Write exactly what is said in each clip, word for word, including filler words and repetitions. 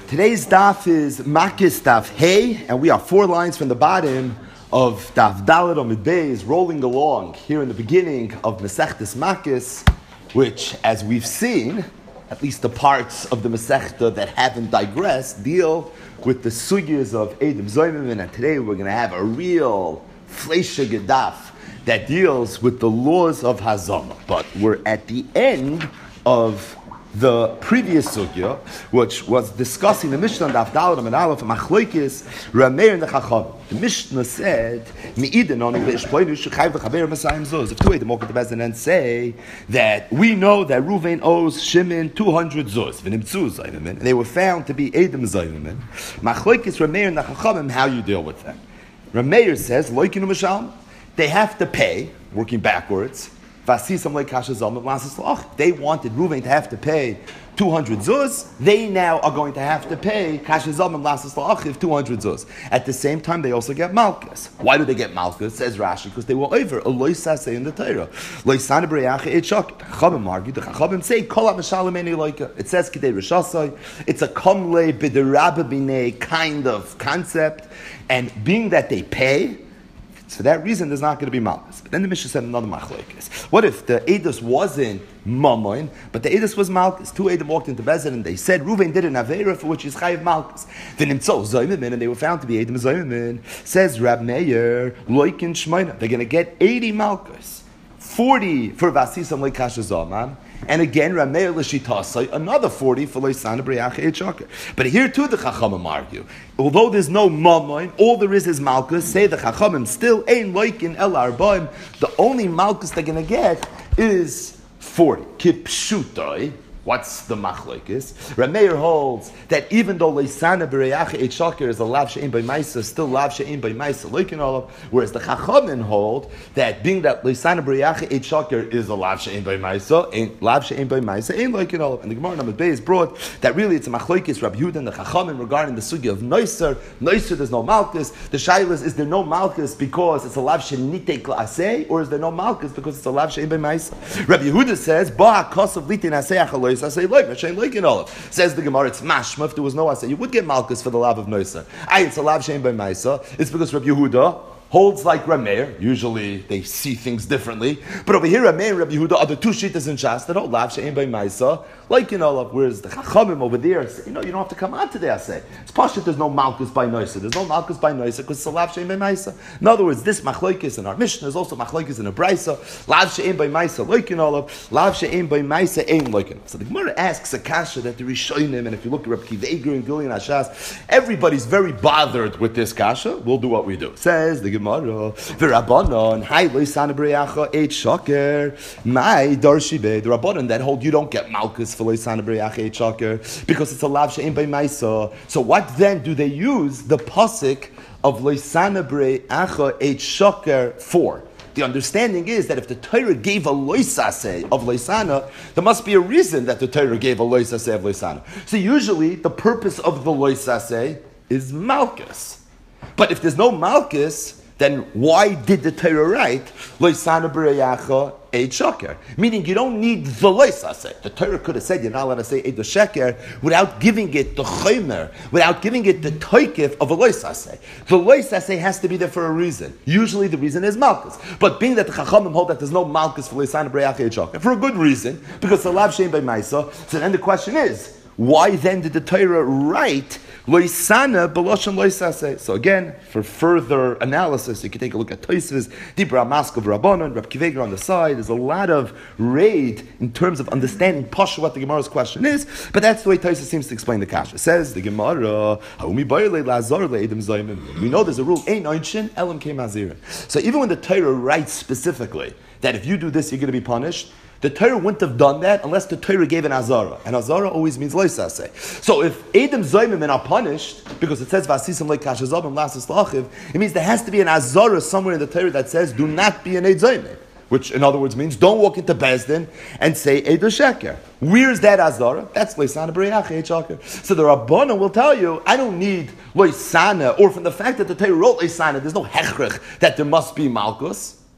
Today's daf is Makis daf Hey, and we are four lines from the bottom of daf Dalet Amud Beis, rolling along here in the beginning of Masechtas Makis, which, as we've seen, at least the parts of the Masechta that haven't digressed, deal with the sugyas of Edom Zoyimim, and today we're going to have a real Fleisha Gedaf that deals with the laws of Hazama. But we're at the end of the previous sugya, which was discussing the Mishnah and Avdal and Aleph and Machloikis, Rameir and the Chacham. The Mishnah said, "Me'iden on Ishpoinu shechayv v'chaver Masayim zuz." If two Edom walk into Bezdin and say that we know that Ruvain owes Shimon two hundred zuz, v'nimtzu zayimim, and they were found to be Edom zayimim. Machloikis Rameir and the Chacham, how you deal with them? Rameir says, "Loikinu Mishal." They have to pay, working backwards. They wanted Ruvain to have to pay two hundred zuz. They now are going to have to pay two hundred zuz. At the same time, they also get malchus. Why do they get malchus? Says Rashi, because they were over a loisase in the Torah. Loisana b'reyacha et shak. Chachamim argue. The Chachamim say kol ha'mashalim eni loika. It says kidei rishasai. It's a kamle b'derabba b'nei kind of concept, and being that they pay, for that reason, there's not going to be malchus. But then the Mishnah said another machlokes. What if the edus wasn't mamoin, but the edus was malchus? Two Edom walked into Bezdin and they said Ruvain did an avera for which is chayiv malchus. Then nimtzo zoyimim, and they were found to be Edom zoyimim. Says Rab Meir, loikin shmeina. They're going to get eighty malchus, forty for vasisam leikasha zaman. And again, Rameir l'shitasai, another forty for loisana b'reyacha et shakar. But here too the Chachamim argue. Although there's no mamoin, all there is is malchus. Say the Chachamim still ain't loikin el arbaim. The only malchus they're going to get is forty. Kipshutai. What's the machlokes? Rameir holds that even though leisana b'reyacha et shakar is a lav she'im by ma'isa, still lav she'im by ma'isa loikin olav. Whereas the Chachamim hold that being that leisana b'reyacha et shakar is a lav she'im by ma'isa, ain't lav she'im by ma'isa, ain't loikin olav. And the Gemara Amud Beis is brought that really it's a machlokes Rabbi Yehuda and the Chachamim regarding the sugya of noiser. Noiser, there's no malchus. The shaylas, is there no malchus because it's a lav she'nite kla'aseh, or is there no malchus because it's a lav she'im by ma'isa? Rabbi Yehuda says ba kosav litin aseh. I say like Mashain like in all. Says the Gemara, it's mashma. If there was no asay, you would get malchus for the lav of noisa. I it's a lav shein by maisa. It's because Rabbi Yehuda holds like Rameir. Usually they see things differently, but over here Rameir and Rabbi Yehuda are the two shittas in Shas that hold lav shein by maisa like in all. Whereas the Chachamim over there say, you know, you don't have to come on to the asay. It's pashut. There's no malchus by noisa. There's no malchus by noisa because it's a lav shein by maisa. In other words, this machlokes in our Mishnah is also machlokes in a brisa. Lav shein by maisa like in all. Lav shein by maisa ain't like in. So the Gemara asks a kasha that the Rishonim, and if you look at Rabbi Kiva Eiger and Gilyon Hashas, everybody's very bothered with this kasha. We'll do what we do. Says the Gemara, V'Rabbanon, Hai loisana b'reyacha et shaker, my darshibe. The Rabbanon that hold you don't get malchus for loisana b'reyacha et shaker because it's a lav she'im by maisa. So what then do they use the pasuk of loisana b'reyacha et shaker for? The understanding is that if the Torah gave a loisase of loisana, there must be a reason that the Torah gave a loisase of loisana. So usually the purpose of the loisase is malchus. But if there's no malchus, then why did the Torah write loisana b'reyacha eid shaker? Meaning you don't need the loisase. The Torah could have said you're not allowed to say eid shaker without giving it the chomer, without giving it the toikif of a loisase. The loisase has to be there for a reason. Usually the reason is malchus. But being that the Chachamim hold that there's no malchus for loisana b'reyacha eid shaker for a good reason, because the lav shein by maisa. So then the question is, why then did the Torah write loisana b'loshen loisase? So again, for further analysis, you can take a look at Tosfos, Dibra Mask of Rabbanon, Reb Kiva Eiger on the side. There's a lot of raid in terms of understanding Pasha what the Gemara's question is, but that's the way Tosfos seems to explain the kasha. It says the Gemara, we know there's a rule, ein oinshin elam kein mazirin. So even when the Torah writes specifically that if you do this, you're going to be punished, the Torah wouldn't have done that unless the Torah gave an azara. And azara always means loisase. So if Edom zoymim are punished, because it says vasisam leikashazabim lasas lachiv, it means there has to be an azara somewhere in the Torah that says do not be an Ed zoymim. Which in other words means don't walk into Bezdin and say Ed sheker. Where's that azara? That's loisana b'reyacha eid shaker. So the Rabbanan will tell you, I don't need loisana, or from the fact that the Torah wrote loisana, there's no hechrich that there must be malchus.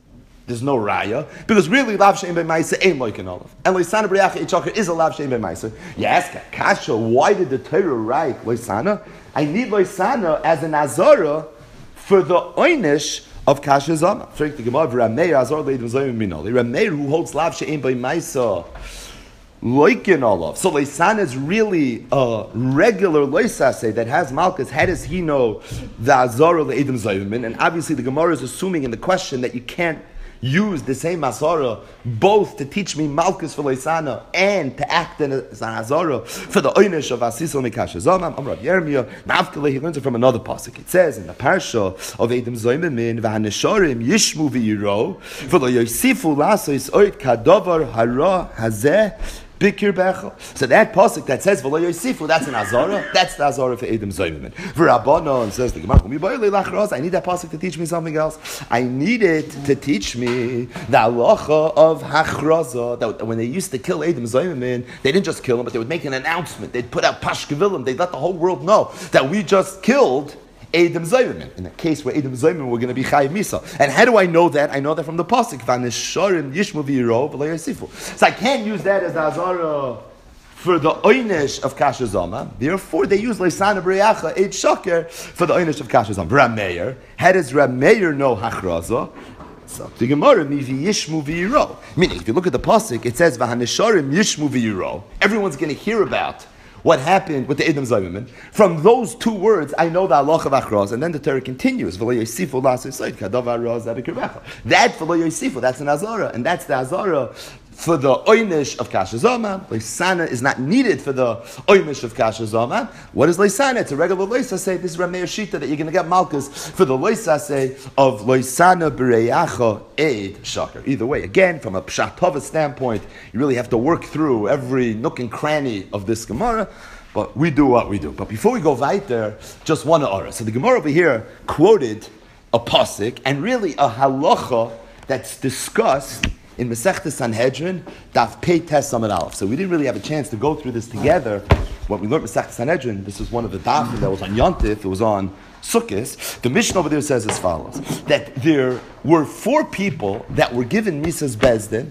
There's no raya because really lav shein b'maisa ain't like an olive, and loisana b'reacha itchakar is a lav shein b'maisa. You ask Kasha, why did the Torah write loisana? I need loisana as an azara for the oynish of Kasha Zama. Freak the Gemara, Rameir azar leidim zayim minoli. Rameir who holds lav shein b'maisa like an olive. So loisana is really a regular loisase that has malchus. How does he know the azara leidim zayim? And obviously the Gemara is assuming in the question that you can't use the same Azara both to teach me Malkus for Loisana and to act in as an Azara for the Oynish of Asisel Mikasha Zomam. Amrav Yermiyah, Navkele, he learns it from another pasuk. It says in the parsha of Edom Zoymemin, V'haneshorim Yishmu v'yiro, V'lo Yosifu Lasois Oit Kadovar Hara Hazeh Bikir Bechel. So that pasuk that says V'lo Yosifu, that's an Azara. That's the Azara for Edom Zoymemin. V'Rabbanon says the Gemara, I need that pasuk to teach me something else. I need it to teach me the halacha of Hachraza. That when they used to kill Edom Zoymemin, they didn't just kill him, but they would make an announcement. They'd put out Pashkevilim. They'd let the whole world know that we just killed Edom Zoymemin. In a case where Edom Zoymemin were going to be Chayiv Misa. And how do I know that? I know that from the pasuk. V'haneshorim Yishmu v'yiro v'lo Yosifu. So I can't use that as the Azara for the oynish of Kasha Zoma. Therefore, they use Leisana B'reacha Eid Shaker for the oynish of Kasha Zoma. Rameir. How does Rameir know Hachraza? So the Gemara Mivi Yishmu v'yiro. Meaning, if you look at the pasuk, it says V'haneshorim Yishmu v'yiro. Everyone's going to hear about what happened with the Edom Zoymemin. From those two words, I know the halacha of Achraz, and then the Torah continues. That V'lo Yosifu, that's an Azara, and that's the Azara for the oynish of Kasha Zoma. Leisana is not needed for the oynish of Kasha Zoma. What is Leisana? It's a regular Leisase. This is Rameir Shita that you're going to get Malkus for the Leisase of Leisana B'reyacha Eid Shakar. Either way, again, from a Pshat Tova standpoint, you really have to work through every nook and cranny of this Gemara. But we do what we do. But before we go weiter, just one aura. So the Gemara over here quoted a pasuk and really a halacha that's discussed in Masechta Sanhedrin, Daf Pei Tes Samad Aleph. So we didn't really have a chance to go through this together. When we learned Masechta Sanhedrin, this is one of the dafim that was on Yontif, it was on Sukkot. The Mishnah over there says as follows, that there were four people that were given Misa's Bezdin,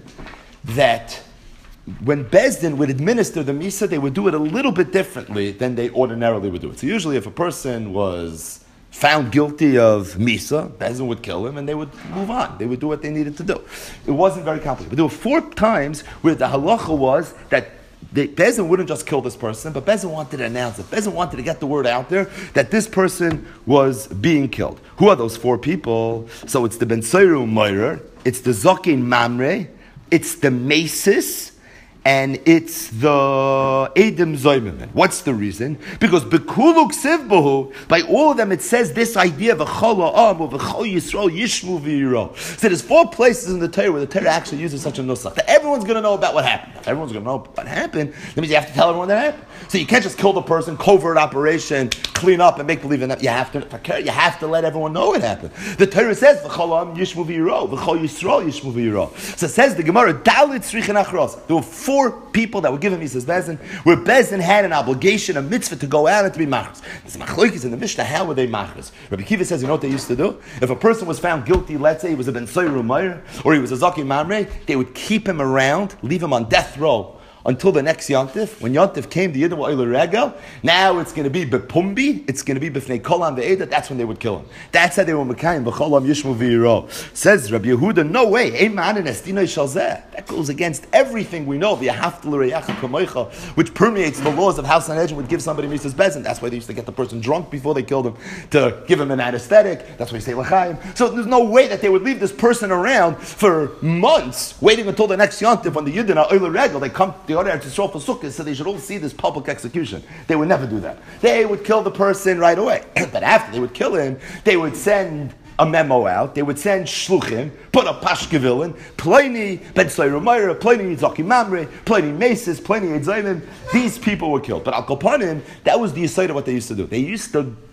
that when Bezdin would administer the Misa, they would do it a little bit differently than they ordinarily would do it. So usually if a person was found guilty of Misa, Bezdin would kill him and they would move on. They would do what they needed to do. It wasn't very complicated. But there were four times where the halacha was that the Bezdin wouldn't just kill this person, but Bezdin wanted to announce it. Bezdin wanted to get the word out there that this person was being killed. Who are those four people? So it's the Ben Seiru Moirer, it's the Zokin Mamre, it's the Mesis, and it's the Edom Zoymemin. What's the reason? Because Bekuluk Sivbahu, by all of them it says this idea of a Chol Ha'am, of a Chol Yisrael Yishmu v'yiro. So there's four places in the Torah where the Torah actually uses such a nusach that everyone's going to know about what happened. If everyone's going to know what happened, that means you have to tell everyone that happened. So you can't just kill the person, covert operation, clean up and make believe in that. You have to, you have to let everyone know what happened. The Torah says V'chol Ha'am Yishmu v'yiro, V'chol Yisrael Yishmu v'yiro. So it says the Gemara Dalit Tzrichin Achros. There were four Four people that were given Mises Bezdin, where Bezdin had an obligation, a mitzvah to go out and to be machris. This machlokes in the Mishnah, how were they machris? Rabbi Kiva says, you know what they used to do? If a person was found guilty, let's say he was a Ben Seiru Meir, or he was a Zaki Mamre, they would keep him around, leave him on death row until the next Yontif. When Yontif came, the Yidden were Oiler Regel. Now it's going to be Bepumbi. It's going to be B'fnei Kolam Ve'eda. That's when they would kill him. That's how they were Mekayim. V'cholam Yishmu V'yiro. Says Rabbi Yehuda, no way. Ein ma'anin estinoi shalzeh. That goes against everything we know. V'yahavta l'reyacha kamoicha, which permeates the laws of how Sanhedrin would give somebody Mises Bezin. That's why they used to get the person drunk before they killed him, to give him an anesthetic. That's why you say l'chaim. So there's no way that they would leave this person around for months, waiting until the next Yontif when the Yidden are Oiler Regel. They come to the order to Yisrael for Sukkot, so they should all see this public execution. They would never do that. They would kill the person right away. But after they would kill him, they would send a memo out. They would send shluchim, put a pashkevilin, Pliny, Ben Seiru Meir, Pliny Zaki Mamre, Pliny Mesis, Pliny Edzayim. These people were killed. But Al Kopanim, that was the aside of what they used to do. They used to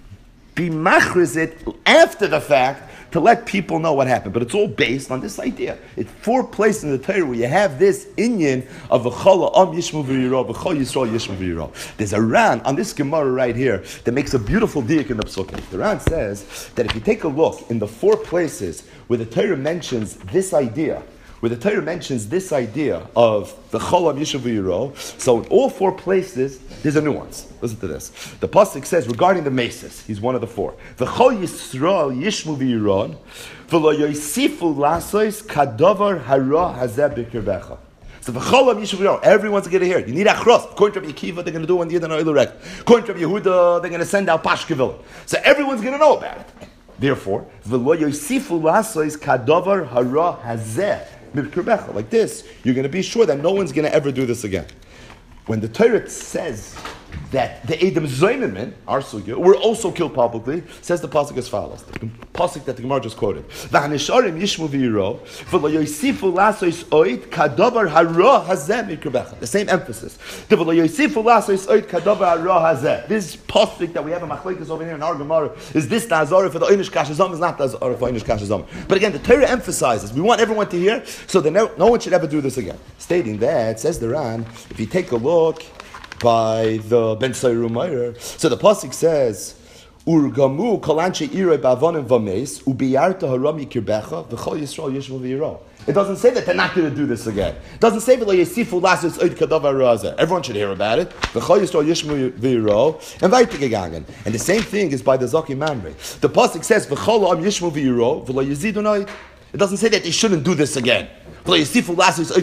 be machriz it after the fact to let people know what happened. But it's all based on this idea. It's four places in the Torah where you have this inyan of v'chol am yishmu v'yiro, v'chol yisrael yishmu v'yiro. There's a Ran on this Gemara right here that makes a beautiful diak in the Psukim. The Ran says that if you take a look in the four places where the Torah mentions this idea, where the Torah mentions this idea of the Cholam Yishuv Yiro, so in all four places, there's a nuance. Listen to this. The Pasuk says regarding the Mesis, he's one of the four. The Chol Yisrael Yishmu V'Yiron, V'lo Yosifu Lasois Kadovar Hara Hazeh B'Kirbecha. So the Cholam Yishuv Yiro, everyone's going to hear it. You need Achros. According to Rabbi Akiva, they're going to do one Yid and Oil Rek. According to Rabbi Yehuda, they're going to send out Pashkevil. So everyone's going to know about it. Therefore, V'lo Yosifu Lasois Kadovar Hara Hazeh. Like this, you're going to be sure that no one's going to ever do this again. When the Torah says that the Edom Zoynimin, our sugya, were also killed publicly, says the pasuk as follows. The pasuk that the Gemara just quoted. V'hanisharim yishmu v'yiro, v'lo yosifu lasois oid kadavar hara hazeh mikrbecha. The same emphasis. The v'lo yosifu lasois oid kadavar hara hazeh. This pasuk that we have in Machlekes over here in our Gemara is this the Azara for the Einish Kashazam, is not the Azara for Einish Kashazam. But again, the Torah emphasizes, we want everyone to hear, so that no, no one should ever do this again. Stating that, says the Ran, if you take a look by the Ben Sayru Meir. So the pasuk says, "Urgamu kolanche irei bavonim vames ubiyarta harami kirbecha v'chol Yisrael yishmu v'yiro." It doesn't say that they're not going to do this again. It doesn't say that yesifu lasus oid kadavar raza. Everyone should hear about it. V'chol Yisrael yishmu v'yiro and weitergegangen. And the same thing is by the Zaki Mamre. The pasuk says, "V'chol am yishmu v'yiro v'lo yezidun oid." It doesn't say that they shouldn't do this again. It just says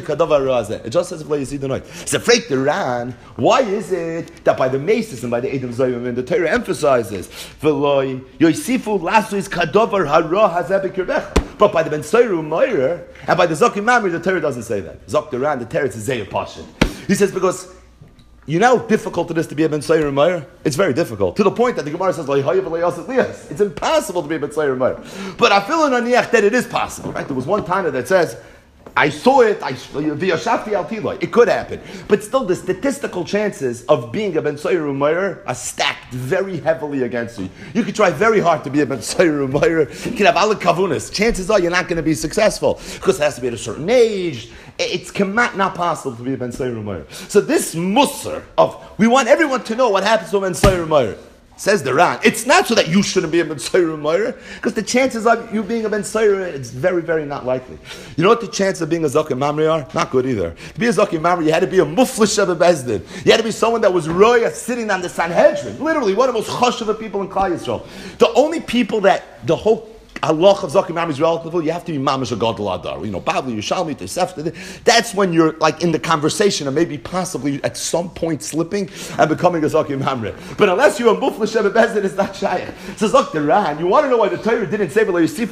it's afraid the Ran. Why is it that by the Mesis and by the Edom Zoyim the Torah emphasizes but by the Ben Sayru Meir and by the Zaki Mamre the Torah doesn't say that. Zok the Ran, the Torah is a Pashin. He says because you know how difficult it is to be a Ben Sayru Meir? It's very difficult. To the point that the Gemara says, it's impossible to be a Ben Sayru Meir. But I feel in Aniach that it is possible, right? There was one time that says, I saw it, I, it could happen. But still, the statistical chances of being a Ben Sayru Meir are stacked very heavily against you. You could try very hard to be a Ben Sayru Meir. You can have alle kavunas. Chances are you're not going to be successful because it has to be at a certain age. It's not possible to be a Ben Sayru Meir. So this musar of, we want everyone to know what happens to a Ben Sayru Meir. Says the Ran, it's not so that you shouldn't be a Ben Sayru Meir, because the chances of you being a Ben Sayru, it's very, very not likely. You know what the chances of being a Zaki Mamre are? Not good either. To be a Zaki Mamre, you had to be a Muflish of a Bezdin. You had to be someone that was roya sitting on the Sanhedrin. Literally, one of the most chashuv people in Klal Yisrael. The only people that the whole halach of Zaki Mamre is relative, you have to be Mamash Gadol Adar. You know, Bavli, Yushalmi, Tosefta. That's when you're like in the conversation and maybe possibly at some point slipping and becoming a Zaki Mamre. But unless you're a Muflish Sheba Bezdin, it's not Shaykh. So Zok the Ran, you want to know why the Torah didn't say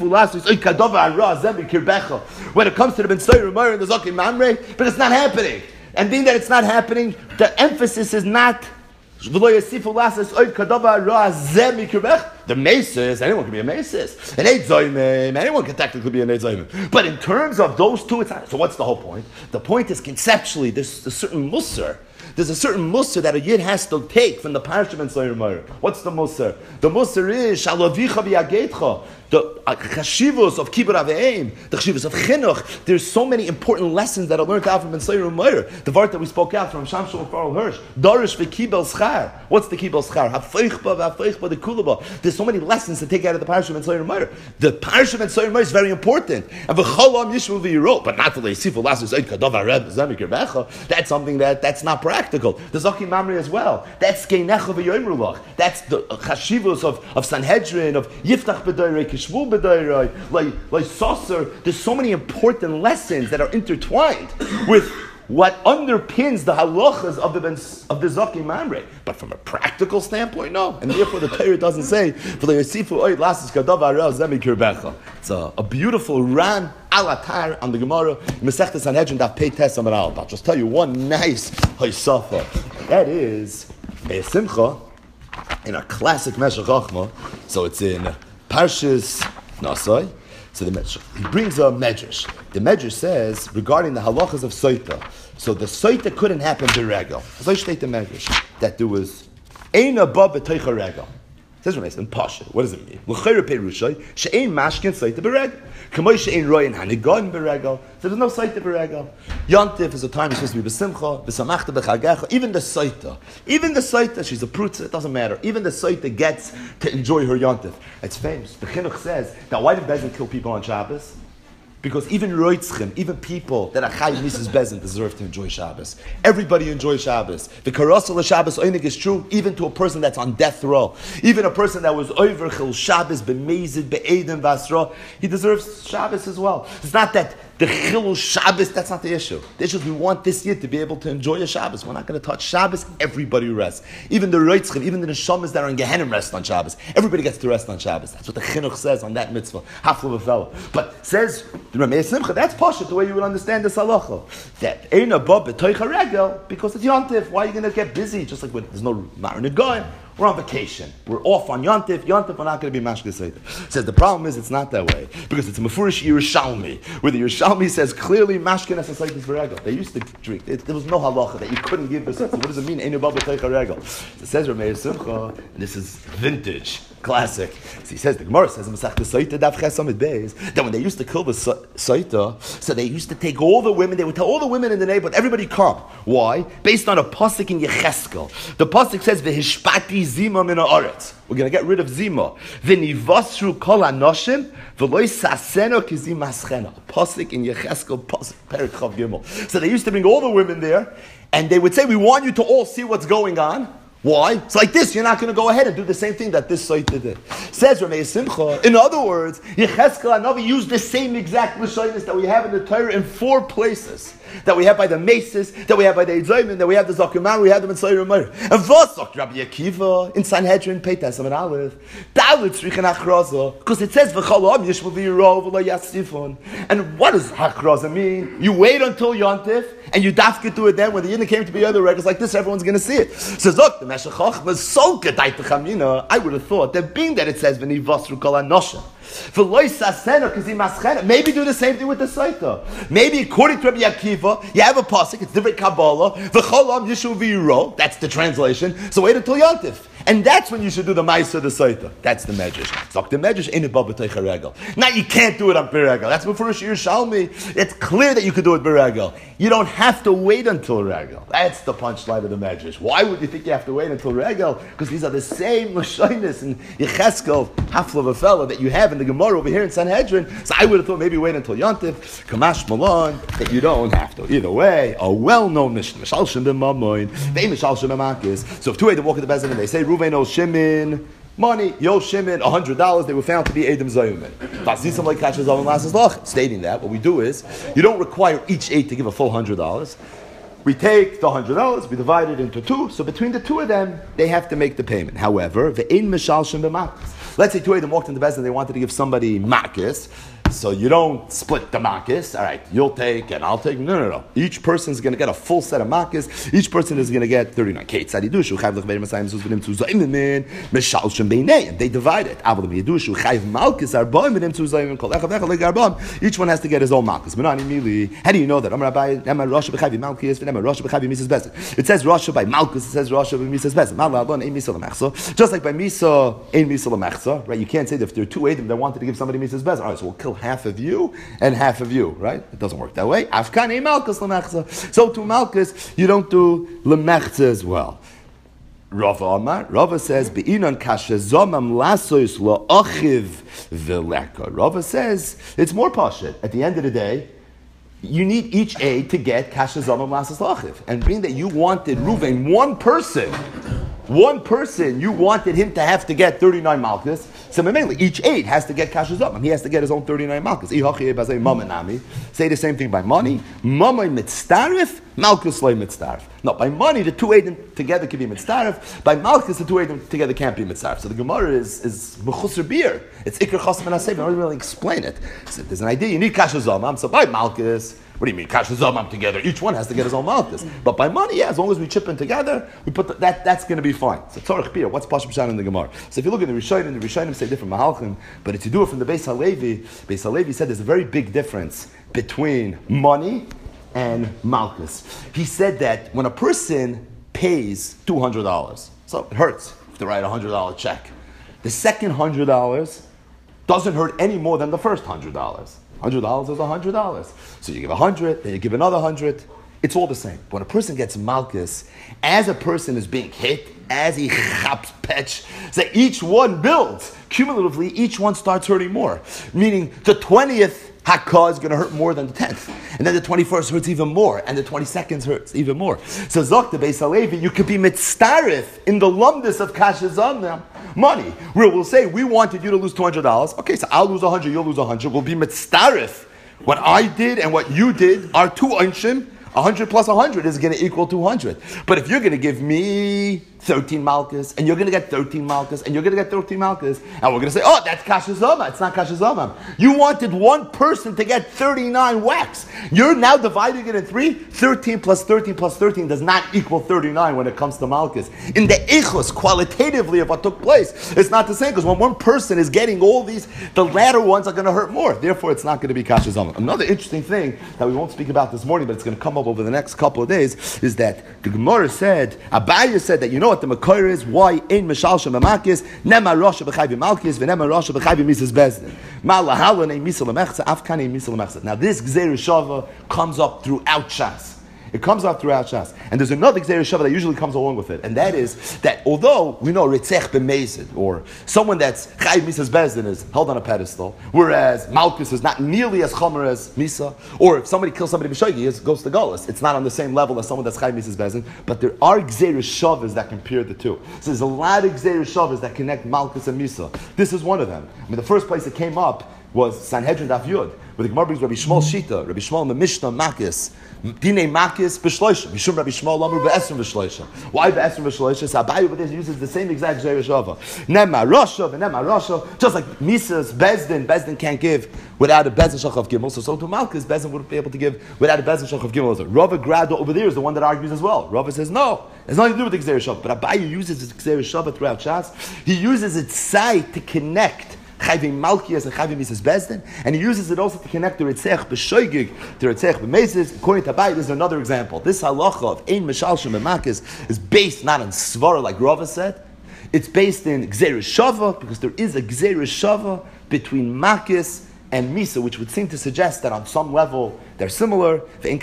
when it comes to the Ben Sayru Meir and the Zaki Mamre? But it's not happening. And being that it's not happening, the emphasis is not the Mesis, anyone can be a Mesis. An Eid Zoymim, anyone can technically be an Eid Zoymim. But in terms of those two, it's not. So what's the whole point? The point is conceptually, there's a certain musar. There's a certain musar that a Yid has to take from the Parashah Ben Sayru Meir. What's the musar? The musar is Shalavicha v'yagetcha. The chashivos of kibbur aveim, the chashivos of chinuch. There's so many important lessons that I learned out from Ben Sayru Meir. The vart that we spoke out from Shamshul and Farrell Hirsch. Darish v'kibel schar. What's the kibel schar? Hafeichba v'afeichba the kulaba. There's so many lessons to take out of the Parashah Ben Sayru Meir. The Parashah Ben Sayru Meir is very important. And v'cholam yishmu v'yiro, but not v'leisifu lasus eid kadav areb zemikir becha. That's something that that's not practical. The Zaki Mamre as well. That's geinecha v'yoimrulach. That's the chashivos of of Sanhedrin, of Yiftach b'dayrei Kishvu b'dayrei, like like Sasser. There's so many important lessons that are intertwined with what underpins the halachas of the ben, of the Zaki Mamre. But from a practical standpoint, no. And therefore the Torah doesn't say for the Yosifu oid lasis kadav arel zemikir becha. It's a, a beautiful ran alatar on the Gemara Masechta Sanhedrin daf pei tes amar al. I'll just tell you one nice haysafa. That is a simcha in a classic Meshech Chochma. So it's in Parshas Nasai. So the he brings a medrash. The medrash says regarding the halachas of soita. So the soita couldn't happen b'regel. So I state the medrash that there was ein abba b'teicha regel. Says Ramesh, in Pasha, what does it mean? L'chayra perushay, she'ein mashkin saita beregel. Kamoy she'ein royin hanigon beregel. So there's no saita beregel. Yontif is a time you're supposed to be b'simcha, b'samachta b'chagecha. Even the saita, even the saita, she's a prutza, it doesn't matter. Even the saita gets to enjoy her yontif. It's famous. The chinuch says that why did Bezin kill people on Shabbos? Because even roitzchim, even people that are chay Missus Bezin deserve to enjoy Shabbos. Everybody enjoys Shabbos. The karasal Shabbos oinig is true even to a person that's on death row. Even a person that was over chil Shabbos, b'mezid, be'edim, vasra, he deserves Shabbos as well. It's not that the chilul Shabbos, that's not the issue. The issue is we want this year to be able to enjoy a Shabbos. We're not going to touch Shabbos. Everybody rests. Even the roitzchim, even the neshamas that are in Gehenim rest on Shabbos. Everybody gets to rest on Shabbos. That's what the chinuch says on that mitzvah. Half of a fellow. But says the Ramei Simcha, that's Pasha, the way you would understand this halacha. That ain't a bab b'toicha regel, because it's Yontif. Why are you going to get busy? Just like when there's no Marinid going. We're on vacation. We're off on Yontif. Yontif, we're not going to be mashke seita. Says the problem is it's not that way because it's a mefurish Yerushalmi, where the Yerushalmi says clearly mashke nesasaitis v'regel. They used to drink. It, there was no halacha that you couldn't give this. So what does it mean? Einu baba teicha regel. It says Ramei Simcha, and this is vintage, classic. So he says the Gemara says Masech the Saita Daf Chesamid Beis that when they used to kill the Saita, so they used to take all the women. They would tell all the women in the neighborhood, everybody come. Why? Based on a pasuk in Yecheskel. The pasuk says v'hishpati zima min haaretz. We're going to get rid of zima. V'nivasru kol hanoshim v'lo saseno kizim maschena. Pasuk in Yecheskel, pasuk Perek Chav Gimel. So they used to bring all the women there, and they would say, "We want you to all see what's going on." Why? It's like this. You're not going to go ahead and do the same thing that this Saita did. Says Ramei Simcha. In other words, Yecheskel Hanavi used the same exact Lashonis that we have in the Torah in four places. That we have by the Meses, that we have by the Eidzayim, that we have the Zakuman, we have them in Sayyid Ramir. And Vosok Rabbi Akiva in Sanhedrin, Peitas and Aleph. Dalit Tzrichen Achraza. Because it says, V'chalam Yishmav Yirov V'lo Yasifon. And what does Achraza mean? You wait until Yontif, and you dafke do it then. When the Yidden came to be other records like this, everyone's going to see it. Says, look, the Meshech Chochmah is so gedait Chamina. I would have thought that being that it says, V'nivasru Kol HaNoshim, maybe do the same thing with the Saita. Maybe according to Rabbi Akiva, you have a pasuk, it's different Kabbalah. V'cholam yishu v'yiro. That's the translation. So wait until Yontif. And that's when you should do the Maisa the Saita. That's the Medrash. So the Medrash ain't above b'teicha regel. Now you can't do it on Beregel. That's before Yerushalmi. It's clear that you could do it Beregel. You don't have to wait until Regel. That's the punchline of the Medrash. Why would you think you have to wait until Regel? Because these are the same Lashonis and Yecheskel, Hafla of a fellow that you have in the Gemara over here in Sanhedrin. So I would have thought maybe wait until Yontif, Kamash Malon, that you don't have to. Either way, a well-known Mishnah. Mishalshim b'mamoin, ve'im mishalshim b'makis. So if two way they walk in the Bezin and they say, Ruvain ol Shimin, money, Yo Shimin, one hundred dollars, they were found to be Edom Zayumin. Stating that, what we do is, you don't require each eight to give a full one hundred dollars. We take the one hundred dollars, we divide it into two, so between the two of them, they have to make the payment. However, ve'in mishalshim b'makis. Let's say two of them walked into the Bezin and they wanted to give somebody makis. So you don't split the makis. All right, you'll take and I'll take. No, no, no. Each person is going to get a full set of makis. Each person is going to get thirty-nine. And they divide it. Each one has to get his own makis. How do you know that? It says Rasha by Malkus. It says Rasha by Misas Bezin. Just like by Misa, ein Misa Lamechza, right? You can't say that if there are two Edom that wanted to give somebody Misas Bezin. All right, so we'll kill half of you and half of you, right? It doesn't work that way. Afkan e Malkus Lamechza. So to Malkus, you don't do Lamechza as well. Rava Amar, Rava says, Be'inon kashazomam lasois la'achiv v'leka. Rava says, it's more pashut. At the end of the day, you need each aid to get kashazomam lasois la'achiv. And being that you wanted Ruvain, one person, one person, you wanted him to have to get thirty-nine malchus. So mainly, each eight has to get kashazomam. He has to get his own thirty-nine malchus. Say the same thing by money. Mamay mitztarif, malchus lay mitztarif. No, by money, the two eidim together can be mitztarif. By malchus, the two eidim together can't be mitztarif. So the Gemara is is mechusar beer. It's ikar chasam and asayv. I don't really explain it. So there's an idea. You need kashazomam. So by malchus, what do you mean? Kashazomam together. Each one has to get his own malchus. But by money, yeah, as long as we chip in together, we put the, that. That's going to be fine. So tzorich beer. What's pashut pshat in the Gemara? So if you look at the Rishonim, the Rishonim say different mahalchim. But if you do it from the Beis Halevi, Beis Halevi said there's a very big difference between money and malchus. He said that when a person pays two hundred dollars, so it hurts to write a one hundred dollars check. the second one hundred dollars doesn't hurt any more than the first one hundred dollars. one hundred dollars is one hundred dollars. So you give one hundred, then you give another one hundred. It's all the same. When a person gets malchus, as a person is being hit, as he chaps petch, so each one builds. Cumulatively, each one starts hurting more. Meaning the twentieth Hakkah is going to hurt more than the tenth. And then the twenty-first hurts even more. And the twenty-second hurts even more. So Zok the Beis Halevi, you could be mitzarif in the lumdus of Kashazam money. Where we'll say, we wanted you to lose two hundred dollars. Okay, so I'll lose one hundred, you'll lose one hundred. We'll be mitzarif. What I did and what you did are two unshim. one hundred plus one hundred is going to equal two hundred. But if you're going to give me thirteen malchus, and you're going to get thirteen malchus, and you're going to get thirteen malchus, and we're going to say, oh, that's kasha zoma. It's not kasha zoma. You wanted one person to get thirty-nine whacks. You're now dividing it in three. thirteen plus thirteen plus thirteen does not equal thirty-nine when it comes to malchus. In the ichus, qualitatively of what took place, it's not the same, because when one person is getting all these, the latter ones are going to hurt more. Therefore, it's not going to be kasha zoma. Another interesting thing that we won't speak about this morning, but it's going to come up over the next couple of days, is that the Gemara said, Abaya said that, you know what the Makor is? Why in Mishal Shem Amakis, Nema Rosha B'chayvi Malkis, V'nema Rosha B'chayvi Mises Bezdin. Ma Lahala Ne Misal Mechza, Afkane Misal Mechza. Now this Gzeir Shava comes up throughout Shas. It comes up throughout Shas. And there's another Gzeir Shava that usually comes along with it. And that is that although we know Ritzech B'mezid, or someone that's Chayv Mises Bezdin is held on a pedestal, whereas Malkus is not nearly as Chomer as Misa, or if somebody kills somebody B'shoigi, it goes to Golas. It's not on the same level as someone that's Chayv Mises Bezdin, but there are Gzeir Shavas that compare the two. So there's a lot of Gzeir Shavas that connect Malkus and Misa. This is one of them. I mean, the first place it came up was Sanhedrin Daf Yud, where the Gemara brings Rabbi Shmuel Shita, Rabbi Shmuel in the Mishnah Makis, Dine Makis b'shloisha. Mishum Rabbi Shmuel Amru be'esrim b'shloisha. Why be'esrim b'shloisha? So Abaye over there uses the same exact Gzeir Shava. Nema Rasha v'nema Rasha. Just like Misas Bezdin, Bezdin can't give without a Bezdin Shach of Gimel. So so to Malkus, Bezdin wouldn't be able to give without a Bezdin Shach of Gimel. Rava Grado over there is the one that argues as well. Rava says no, it's nothing to do with the Gzeir Shava. But Abaye uses the Gzeir Shava throughout Shas. He uses its side to connect Chayvim Malkias and Chayvim Mises Bezdin, and he uses it also to connect the Ritzech B'shoigig to Ritzech B'mezis. According to Abaye, this is another example. This halacha of Ein Mishal Shem B'makis is based not on Svara like Rava said. It's based in Gzeir Shava, because there is a Gzeir Shava between Makis and Misa, which would seem to suggest that on some level they're similar. And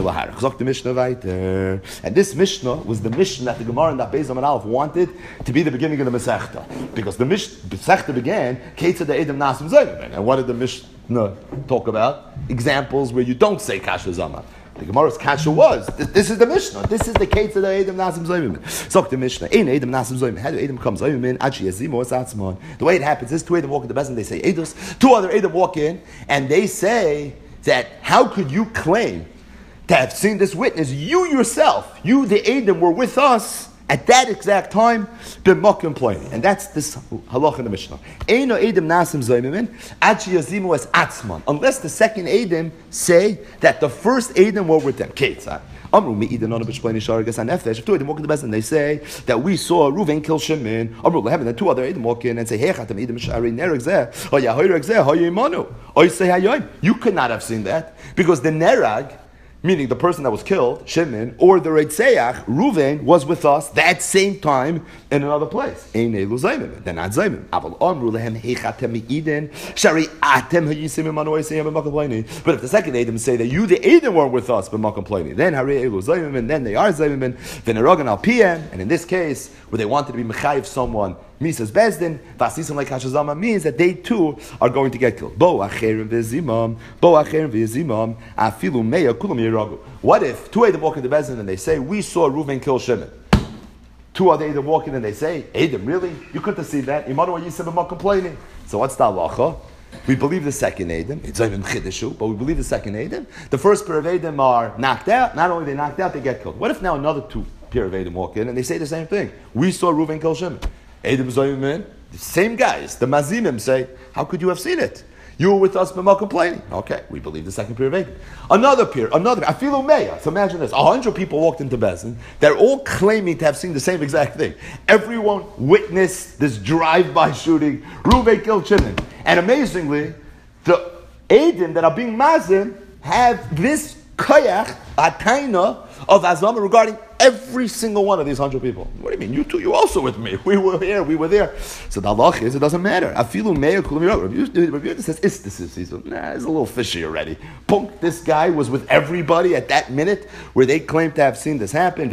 this Mishnah was the Mishnah that the Gemara and the Beis Amar Aleph wanted to be the beginning of the Masechta, because the Mish- Masechta began Ketzad the Edom Nasim Zayim. And what did the Mishnah talk about? Examples where you don't say Kasha Zama. The Gemara's kasha was, this, this is the Mishnah. This is the case of the Edom Nasim Zoyim. So the Mishnah, in Edom Nasim Zoyim, how do Edom come Zoyim in? Achi Yazimo es Atzmon. The way it happens is two Edom walk into the Bezdin, they say Eidos. Two other Edom walk in, and they say that how could you claim to have seen this witness? You yourself, you the Edom were with us at that exact time, b'makom ploni, and that's this halach in the Mishnah. Eino Edom Nasim Zoyim Achi Yazimu es Atzmon, unless the second Edom say that the first Edom were with them. Ketzad. Amru mi Edom nona b'shpleni sharagas hanefesh. If two Edom walk in the Bezdin, they say that we saw Reuven kill Shimon. Amru lehem, and then two other Edom walk in and say, Hey, chatam Edom shari nereg zeh, hoya hoyreg zeh, hoya imanu. Oy say hayoim. You could not have seen that, because the nerag, meaning the person that was killed, Shimon, or the Reitzeach, Reuven, was with us that same time in another place. They're not Zayimim. But if the second Edom say that you, the Edom, weren't with us, but complaining, then Harei Elu Zayimim, and then they are Zayimim, Venerogan al Piem, and in this case, where they wanted to be Mechayiv someone, Misas Bezdin, Vasisim like Hashazama, means that they too are going to get killed. Bo acherim v'zimam, bo acherim v'zimam, afilu meya kulam yiragu. What if two Edom walk into Bezdin and they say, we saw Reuven kill Shimon? Two other Edom walk in and they say, Edom, really? You couldn't have seen that. Imanu Yisem B'ma complaining. So what's the halacha? We believe the second Edom. It's even chidushu, but we believe the second Edom. The first pair of Edom are knocked out. Not only are they knocked out, they get killed. What if now another two pair of Edom walk in and they say the same thing? We saw Reuven kill Shimon. Edom Zoyim, the same guys, the Mazimim say, how could you have seen it? You were with us, but not complaining. Okay, we believe the second pair of Edom. Another pair, another, Afilu Meya. So imagine this, a hundred people walked into Bezdin, they're all claiming to have seen the same exact thing. Everyone witnessed this drive-by shooting, Reuven killed Shimon. And amazingly, the Edom that are being Mazim have this koyach, a taina of Azama regarding every single one of these hundred people. What do you mean? You two, you also with me. We were here, we were there. So the halach is, it doesn't matter. Afilu meir kulam yirov. Rabbi Yehuda says, istis. He says, nah, it's a little fishy already. Punk, this guy was with everybody at that minute where they claim to have seen this happen.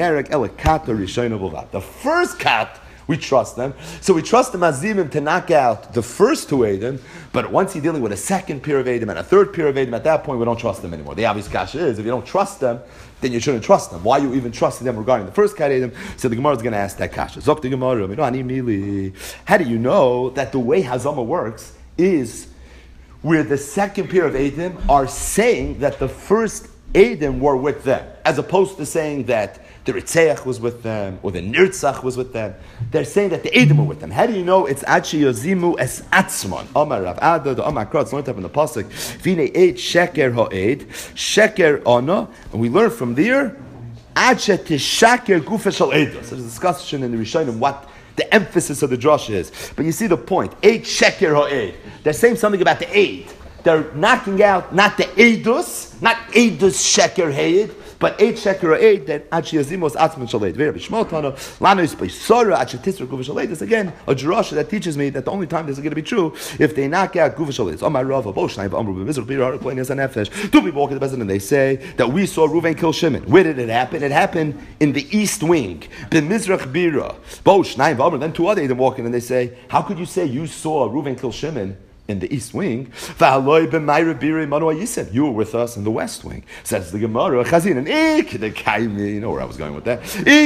The first cat, we trust them. So we trust the Mazimim to knock out the first two Eidim, but once you're dealing with a second pair of Eidim and a third pair of Eidim, at that point we don't trust them anymore. The obvious kasha is, if you don't trust them, then you shouldn't trust them. Why are you even trusting them regarding the first cat Eidim? So the Gemara is going to ask that kasha. Zok the Gemara, how do you know that the way Hazama works is where the second pair of Eidim are saying that the first Eidim were with them, as opposed to saying that the Ritzeach was with them, or the Nirtzach was with them. They're saying that the Eidim were with them. How do you know it's Achi Yozimu es Atzmon? Omar Rav Ada, the Omar Kratz, learned up in the Pasuk, Vine Eid Sheker Ha'eid, Sheker Ona, and we learn from there, Acha Tishaker Gufa Shal Eidos. There's a discussion in the Rishonim what the emphasis of the drush is. But you see the point. Eid Sheker Ha'eid. They're saying something about the Eid. They're knocking out not the Eidus, not Eidus Sheker Ha'eid, but eight sheker or eight that actually azimos atzman shaleit. Very bishmotano lanos by sora actually tisra guva shaleit. Is again a drasha that teaches me that the only time this is going to be true if they knock out guva shaleit. Oh my Rav, Boshnai, Amru, B'Mizrach, B'Yar, Planias, and Nefesh. Two people walk in the Bezdin and they say that we saw Reuven kill Shimon. Where did it happen? It happened in the east wing. B'Mizrach Bira, Boshnai, Amru. Then two other Edom walk in and they say, how could you say you saw Reuven kill Shimon in the east wing? You were with us in the west wing. Says the Gemara, you know where I was going with that.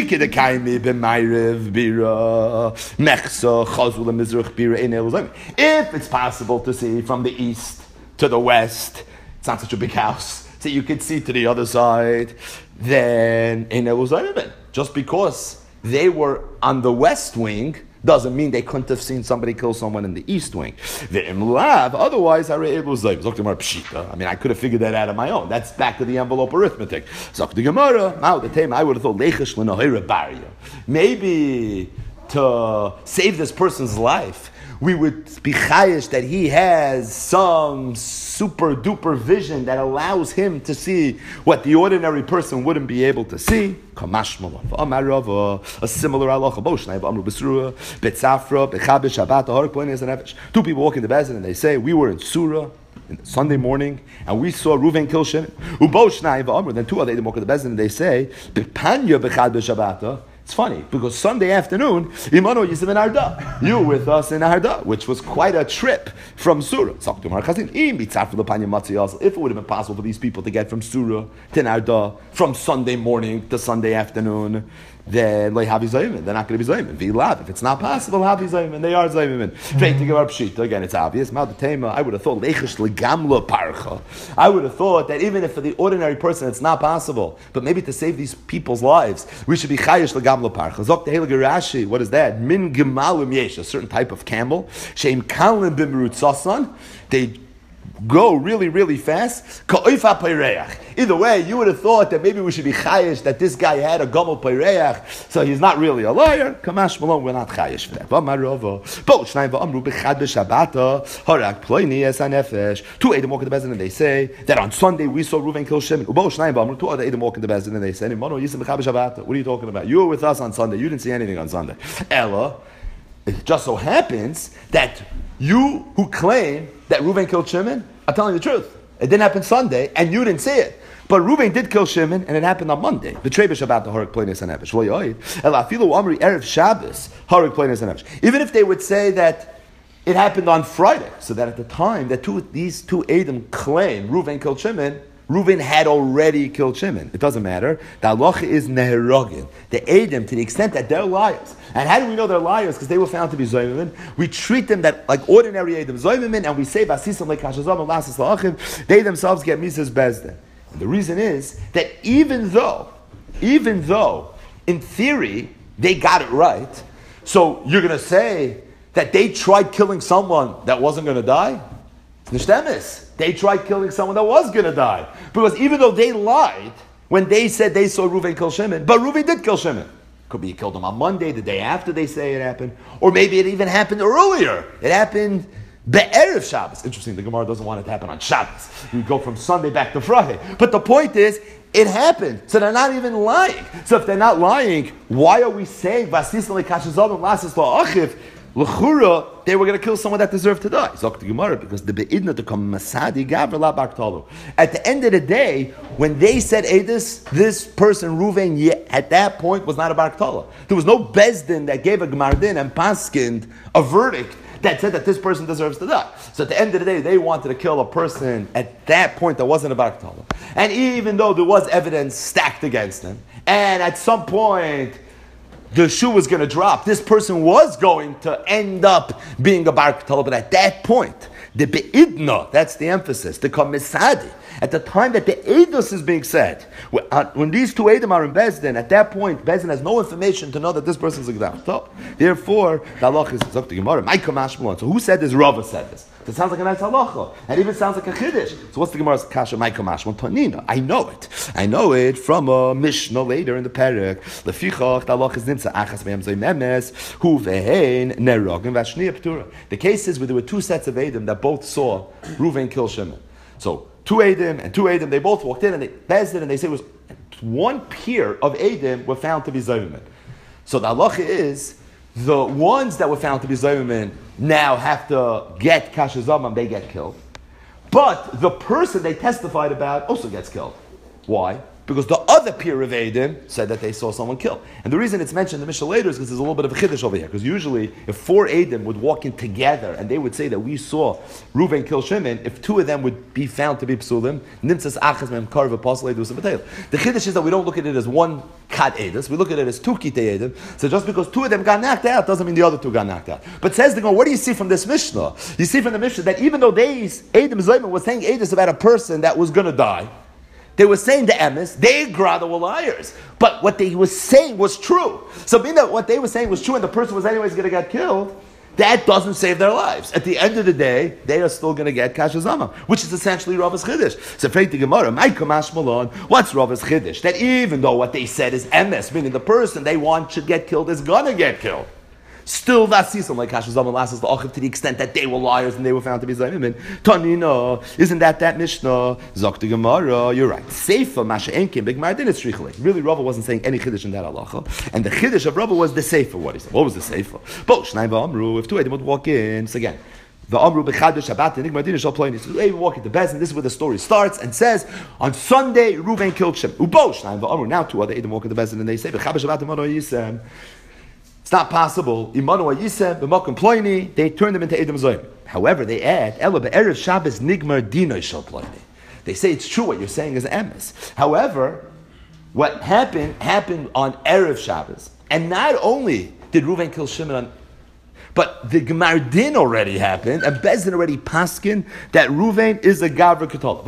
If it's possible to see from the east to the west, it's not such a big house, so you could see to the other side, then just because they were on the west wing doesn't mean they couldn't have seen somebody kill someone in the east wing. Otherwise, I mean, I could have figured that out on my own. That's back to the envelope arithmetic. I would have thought, maybe to save this person's life, we would be chayish that he has some super duper vision that allows him to see what the ordinary person wouldn't be able to see. A similar halacha. Two people walk in the Bezdin and they say, we were in Surah Sunday morning and we saw Reuven kill Shimon. Then two other walk in the Bezdin and they say, it's funny, because Sunday afternoon, Imano Yisrael in Arda. You were with us in Arda, which was quite a trip from Surah. If it would have been possible for these people to get from Surah to Arda, from Sunday morning to Sunday afternoon, then they're not going to be zaymin. If it's not possible, havi zaymin. They are zaymin. Straight to give our pshita. Again, it's obvious. I would have thought I would have thought that even if for the ordinary person it's not possible, but maybe to save these people's lives, we should be chayish legamlo parcha. Zok the Heilige Rashi. What is that? Min gemalim yesh, a certain type of camel. Sheim kalim b'merutzasan. They go really, really fast. Either way, you would have thought that maybe we should be chayish that this guy had a gomel peireach, so he's not really a liar. Kamash malon, we're not chayish for that. Two Edom walk in the Bezdin and they say that on Sunday we saw Reuven kill Shimon. Two other Edom walk in the Bezdin and they say, what are you talking about? You were with us on Sunday. You didn't see anything on Sunday. Ella, it just so happens that you who claim that Reuven killed Shimon are telling the truth. It didn't happen Sunday, and you didn't see it. But Reuven did kill Shimon, and it happened on Monday. The Trei B'Shabbat, the Horik Plainus and Nefesh. Elafilu Amri Erev Shabbos, Horik Plainus and Nefesh. Even if they would say that it happened on Friday, so that at the time that two, these two Edom claim Reuven killed Shimon, Reuven had already killed Shimon. It doesn't matter. The halacha is neherogin. The Edom, to the extent that they're liars. And how do we know they're liars? Because they were found to be zoymimin. We treat them that like ordinary Edom zoymimin, and we say vasisam lekashazam lasas laachim. They themselves get misas bezdin. And the reason is that even though, even though, in theory, they got it right, so you're going to say that they tried killing someone that wasn't going to die? Nishdemis. They tried killing someone that was going to die. Because even though they lied when they said they saw Reuven kill Shimon, but Reuven did kill Shimon. Could be he killed him on Monday, the day after they say it happened. Or maybe it even happened earlier. It happened be'erev Shabbos. Interesting, the Gemara doesn't want it to happen on Shabbos. You go from Sunday back to Friday. But the point is, It happened. So they're not even lying. So if they're not lying, why are we saying Vasisli Kashazabim Lasis La'achiv? L'chura, they were going to kill someone that deserved to die. Zok the Gemara, because the beidna to come Masadi Gavra La Barktalo. At the end of the day, when they said Edis, this person Ruvain at that point was not a Barktalo. There was no Bezdin that gave a Gemardin and Paskind a verdict that said that this person deserves to die. So at the end of the day, they wanted to kill a person at that point that wasn't a Barktalo. And even though there was evidence stacked against them, and at some point the shoe was going to drop, this person was going to end up being a bar ketala, but at that point, the be'idna, that's the emphasis, the komisadi, at the time that the edus is being said, when these two edim are in Bezdin, at that point, Bezdin has no information to know that this person is a gedach. Therefore, the halach is Zok the Gemara, Maika Mashmalon. So who said this? Rava said this. It sounds like a nice halacha, and even sounds like a chiddush. So what's the Gemara's kasha? Maika Mashmalon Tonina. I know it. I know it from a Mishnah later in the Perek. Lefichach the halach is nimsa achas me'em zoy memes hu vehein nerogim v'ashniya p'tura. The case is where there were two sets of edim that both saw Ruvain kill Shimon. So two Edim and two Edim, they both walked in and they bezzed it and they say it was one peer of Edim were found to be Zayman. So the halacha is the ones that were found to be Zayman now have to get Kasha Zaman, they get killed. But the person they testified about also gets killed. Why? Because the other peer of Edim said that they saw someone killed. And the reason it's mentioned in the Mishnah later is because there's a little bit of a chiddush over here. Because usually, if four Edim would walk in together and they would say that we saw Reuven kill Shimon, if two of them would be found to be psulim, nimtzas achas mem karv apostle edus b'teil. The chiddush is that we don't look at it as one kat edus, we look at it as two kitei Edim. So just because two of them got knocked out doesn't mean the other two got knocked out. But says the Gemara, what do you see from this Mishnah? You see from the Mishnah that even though these Edim Zayman was saying edus about a person that was going to die, they were saying the emes, they grada were liars. But what they were saying was true. So being that what they were saying was true and the person was anyways going to get killed, that doesn't save their lives. At the end of the day, they are still going to get kasha zama, which is essentially Rava's chiddush. So Freit the Gemara, Maikamash Malon, what's Rava's chiddush? That even though what they said is emes, meaning the person they want should get killed is going to get killed, still vasisam like kasha zama lasses the achiv to the extent that they were liars and they were found to be zayimim. Tanina, isn't that that Mishnah? Zok the Gemara, you're right. Seifa masha enkim big mardin is shrichli. Really, Rava wasn't saying any chiddush in that halacha, and the chiddush of Rava was the seifa. What he said? What was the seifa? Bo shnai v'amru. If two edim would walk in, so again. The Amru b'chadash Shabbat nigmar din shal ploini. So they walk into Bezdin. This is where the story starts and says on Sunday Reuven killed Shem. Ubo shnai v'amru. Now two other edim walk into Bezdin and they say b'chabash Shabbat imano yisem. It's not possible. Imanu Yisem b'makom ploini. They turn them into Edom Zoyim. However, they add Ela be'erev Shabbos nigmar dino shel ploini. They say it's true what you're saying is emes. However, what happened happened on erev Shabbos, and not only did Reuven kill Shimon on, but the Gemar Din already happened, and Bezdin already paskin that Reuven is a Gavra Ketol.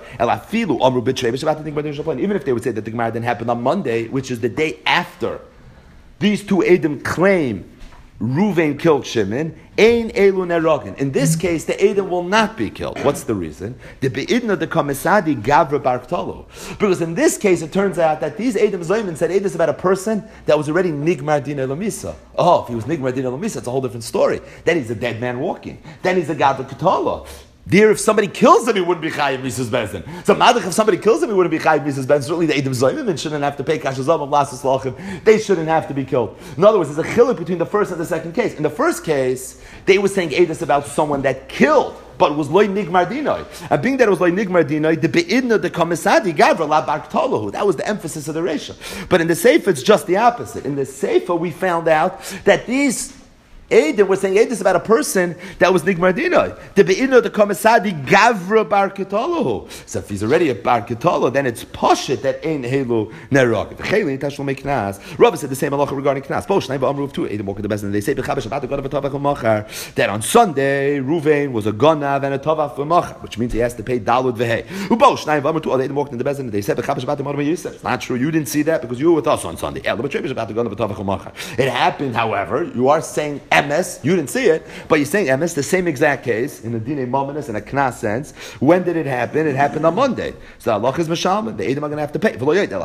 Even if they would say that the Gemar Din happened on Monday, which is the day after these two Edom claim Reuven killed Shimon, Ein Elu Nerogin. In this case, the Edom will not be killed. What's the reason? The Be'idna the Komisadi Gavra Barktolo. Because in this case, it turns out that these Edom Zayman said Edom about a person that was already Nigmar Din Elamisa. Oh, if he was Nigmar Din Elamisa, it's a whole different story. Then he's a dead man walking. Then he's a Gavra Ketolo. There, if somebody kills him, he wouldn't be chayiv misas benzin. So, madach, if somebody kills him, he wouldn't be chayiv misas benzin. Certainly, the Edom Zayman shouldn't have to pay kashazam of lasas lachim. They shouldn't have to be killed. In other words, there's a chiluk between the first and the second case. In the first case, they were saying edus about someone that killed, but it was loy nigmar dinoi. And being that it was loy nigmar dinoi, the beidna the komisadi gavra la barktolahu. That was the emphasis of the resha. But in the sefer, it's just the opposite. In the sefer, we found out that these Edim were saying Edis about a person that was Nigmar Dinoi. The Be'ino, the Komisadi, Gavra Bar Ketolohu. So if he's already a Bar Ketolo, then it's Poshit that ain't Helu Nerog. The Chelin, Tashul make Knas. Rabbi said the same halacha regarding Knas. Bosh, Naiva Amru of two, Edim walk in the best, and they say, B'chabash Shabbat, God of a Tavach Machar, that on Sunday, Ruvain was a Gonav and a Tavach Machar, which means he has to pay Dalud Vehei. Ubosh, Naiva Amru, two other Edim walked in the best, and they said, B'chabash Shabbat, God of Yisrael. It's not true, you didn't see that because you were with us on Sunday. It happened, however, you are saying emes, you didn't see it, but you're saying emes, the same exact case, in the Dinei Mominus, in a Knas sense. When did it happen? It happened on Monday. So Allah is Mashalman, the Edom are going to have to pay.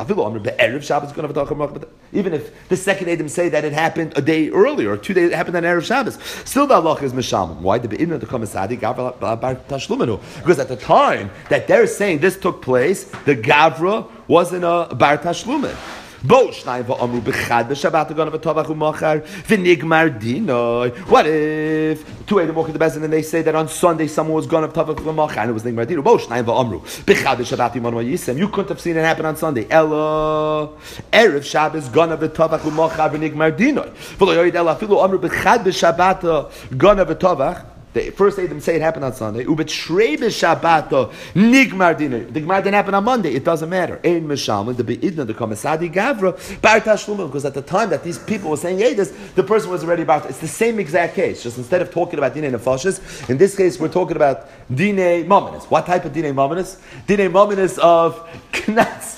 Even if the second Edom say that it happened a day earlier, or two days, it happened on Erev Shabbos, still the Allah is Mashalman. Why? Because at the time that they're saying this took place, the Gavra wasn't a Bar Tashlumin. What if two Eidim walk in the Bezdin and they say that on Sunday someone was gone of Tavach L'machar and it was Nigmar Dino? You couldn't have seen it happen on Sunday. Ella Erev Shabbos gone of the Tavach L'machar v'Nigmar Dino. The first Edom say it happened on Sunday. Ubetrei b'Shabbat nigmar dinner. The Gemara didn't happen on Monday. It doesn't matter. Ein mishalman the beidna the komisadi gavra bar tashlumim, because at the time that these people were saying Edis, the person was already bar. It's the same exact case. Just instead of talking about dinei nefashis, in this case we're talking about dinei mominus. What type of dinei mominus? Dinei mominus of knas.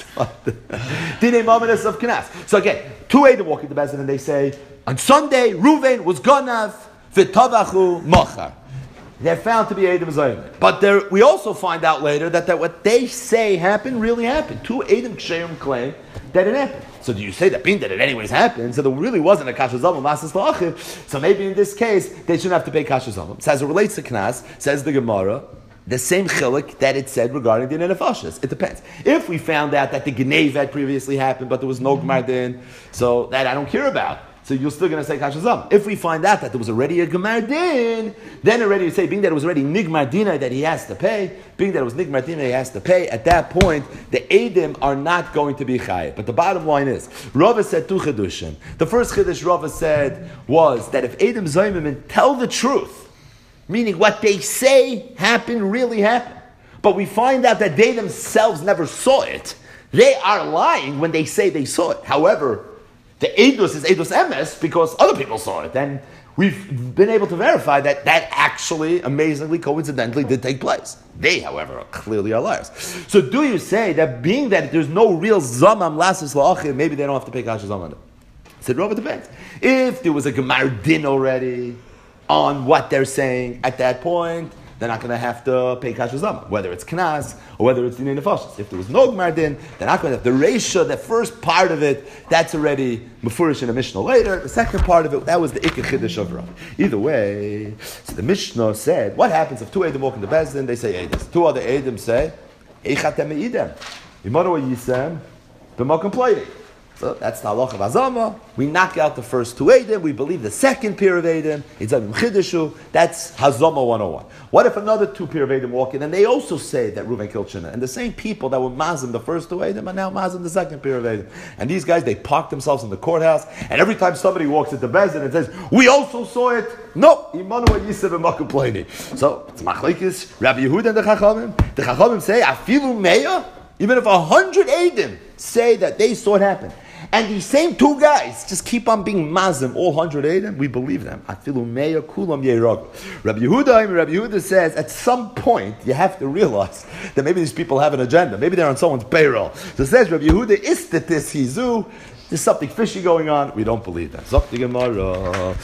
Dinei mominus of knas. So again, two Edom walk into the Bezdin and they say on Sunday Reuven was ganav v'tavachu machar. They're found to be Edom Zayim. But there, we also find out later that, that what they say happened really happened. Two Edom Ksherim claim that it happened. So do you say that being that it anyways happened, so there really wasn't a Kasha Zavam, Masas La'achiv, so maybe in this case, they shouldn't have to pay Kasha Zavam. So as it relates to Knas, says the Gemara, the same chilik that it said regarding the Nefashis. It depends. If we found out that the Genev had previously happened, but there was no Gemar Din, so that I don't care about. So you're still going to say Kasha Zam. If we find out that there was already a Gemar Din, then already you say, being that it was already Nigmar Dina that he has to pay, being that it was Nigmar Dina he has to pay, at that point, the Edom are not going to be Chayav. But the bottom line is, Rava said two Chidushim. The first Chidush Rava said was that if Edom Zayimim tell the truth, meaning what they say happened, really happened, but we find out that they themselves never saw it, they are lying when they say they saw it. However, the Eidos is Eidos Emes because other people saw it. And we've been able to verify that that actually, amazingly, coincidentally, did take place. They, however, are clearly are liars. So do you say that being that there's no real Zamam Lasis La'achim, maybe they don't have to pay Kasha Zamam? I said, Robert, depends. If there was a Gemar Din already on what they're saying at that point, they're not going to have to pay Kasha Zama, whether it's Knas or whether it's Dinei Nefashos. If there was no Gemar Din, they're not going to have the Reisha, the first part of it, that's already Mefurish in the Mishnah later. The second part of it, that was the Ikka Chiddush of Rav. Either way, so the Mishnah said, what happens if two Edom walk in the Bezdin, they say Edom. Two other Edom say, Eichatem Eidem. Yimaro Yisem, B'makom Pleidim. So that's the halacha of Azama. We knock out the first two Eidim. We believe the second pair of Eidim. It's Avim Chidushu. That's Hazama one oh one. What if another two pair of Eidim walk in and they also say that Reuven killed Shina? And the same people that were mazim the first two Eidim are now mazim the second pair of Eidim. And these guys, they park themselves in the courthouse. And every time somebody walks at the Bezdin and says, we also saw it. No. Imanu Yisef and Makupleni. So it's Machlekes, Rabbi Yehuda and the Chachamim. The Chachamim say, Afilu Meya, even if a hundred Eidim say that they saw it happen. And these same two guys just keep on being mazim, all hundred Eidim, we believe them. Afilu meya kulam yeirog. Rabbi Yehuda, Rabbi Yehuda says, at some point, you have to realize that maybe these people have an agenda. Maybe they're on someone's payroll. So it says, Rabbi Yehuda, istatis hizu, there's something fishy going on. We don't believe that. Zok the Gemara.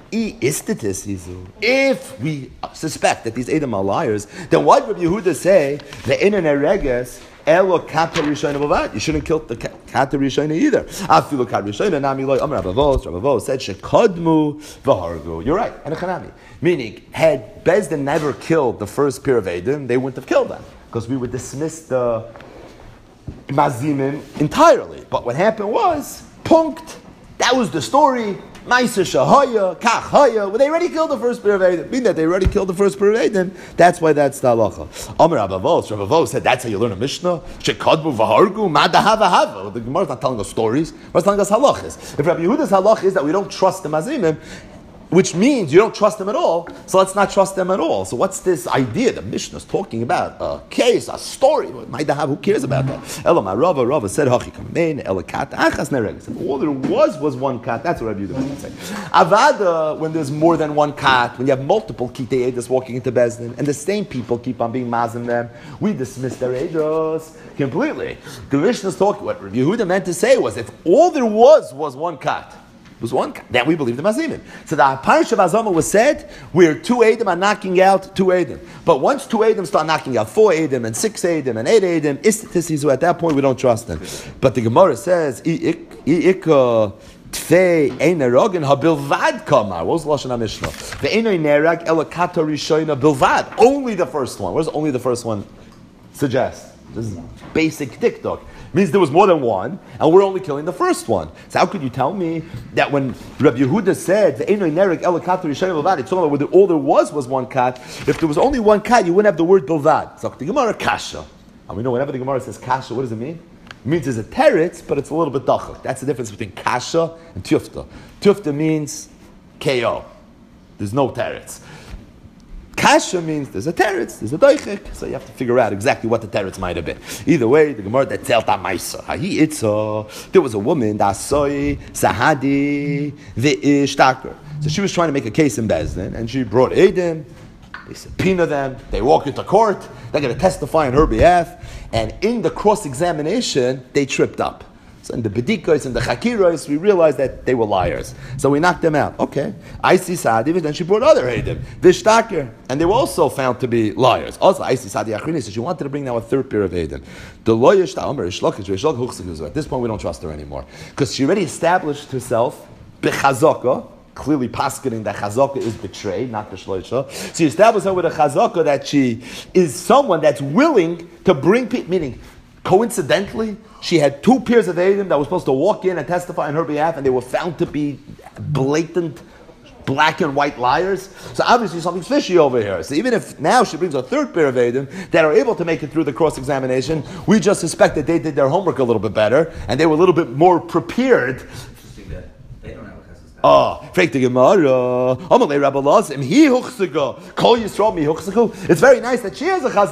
If we suspect that these Eidim are liars, then why did Rabbi Yehuda say, the in an ereges, Elo kata rishayna bavad. You shouldn't kill the kata rishayna either. Afilu kata rishayna nami loy. Amar Rabavos. Rabavos said shekadmu v'hargu. You're right. And a chanami. Meaning, had Bezdin never killed the first pair of Eidim, they wouldn't have killed them because we would dismiss the mazimim entirely. But what happened was punkt. That was the story. Maisa shahaya, kach haya. Well, they already killed the first pair of Eidim. Meaning that they already killed the first pair of Eidim. That's why that's the halacha. Amar Rabavos. Rabavos said that's how you learn a Mishnah. Shekadmu v'hargu madahava hava. The Gemara is not telling us stories. It's telling us halachas. If Rabbi Yehuda's halach is that we don't trust the mazimim, which means you don't trust them at all, so let's not trust them at all. So what's this idea the Mishnah is talking about? A case, a story. Who cares about that? Ela Rava, Rava said, Hachi kamein, ela kat, achas nereges. All there was was one cat. That's what Rabbi Yehuda would say. Avada, when there's more than one cat, when you have multiple kitei edas walking into Bezdin, and the same people keep on being mazim them, we dismiss their edas completely. The Mishnah is talking, what Rabbi Yehuda meant to say was, if all there was was one cat, It was one kat. Then we believe the Mazimin. So the Parsha of Azama was said where two Eidim are knocking out two Eidim. But once two Eidim start knocking out four Eidim and six Eidim and eight Eidim, Istatis, at that point we don't trust them. But the Gemara says, I'ika Tfei Einerogin habilvad kamar. What was the Lashon HaMishnah? The Einoi Nerag elakato rishoyna bilvad. Only the first one. What does only the first one suggest? This is basic tiktok. Means there was more than one, and we're only killing the first one. So how could you tell me that when Rabbi Yehuda said the Einoi Nerag elakato rishoyna bilvad, it's talking about whether all there was was one kat. If there was only one kat, you wouldn't have the word bilvad. So the Gemara kasha, and we know whenever the Gemara says kasha, what does it mean? It means there's a teretz, but it's a little bit dachak. That's the difference between kasha and tufta. Tufta means K O. There's no teretz. Kasha means there's a teretz, there's a daichik, so you have to figure out exactly what the teretz might have been. Either way, the Gemara that tells that Maisa. Hahi itza. There was a woman, Dasoi, Sahadi, Ve'ishtaker. So she was trying to make a case in Bezdin, and she brought Eidim. They subpoena them, they walk into court, they're going to testify on her behalf, and in the cross-examination, they tripped up. So in the Bedikas and the Chakiros, we realized that they were liars. So we knocked them out. Okay. I see Sadi, then she brought other Eidim, Vishtaker, and they were also found to be liars. Also, I see Sadi Achrini, so she wanted to bring now a third pair of Eidim. The lawyer, at this point, we don't trust her anymore. Because she already established herself, Bechazaka, clearly paskening that chazaka is betrayed, not the shloisha. So you establish her with a chazaka that she is someone that's willing to bring people, meaning, coincidentally, she had two pairs of Eidim that were supposed to walk in and testify on her behalf, and they were found to be blatant black and white liars. So obviously something's fishy over here. So even if now she brings a third pair of Eidim that are able to make it through the cross-examination, we just suspect that they did their homework a little bit better, and they were a little bit more prepared. Oh, freak the Gemara. Amalei Rabbi Lazim, he huchzega. Kol Yisrael mi huchzegu. It's very nice that she has a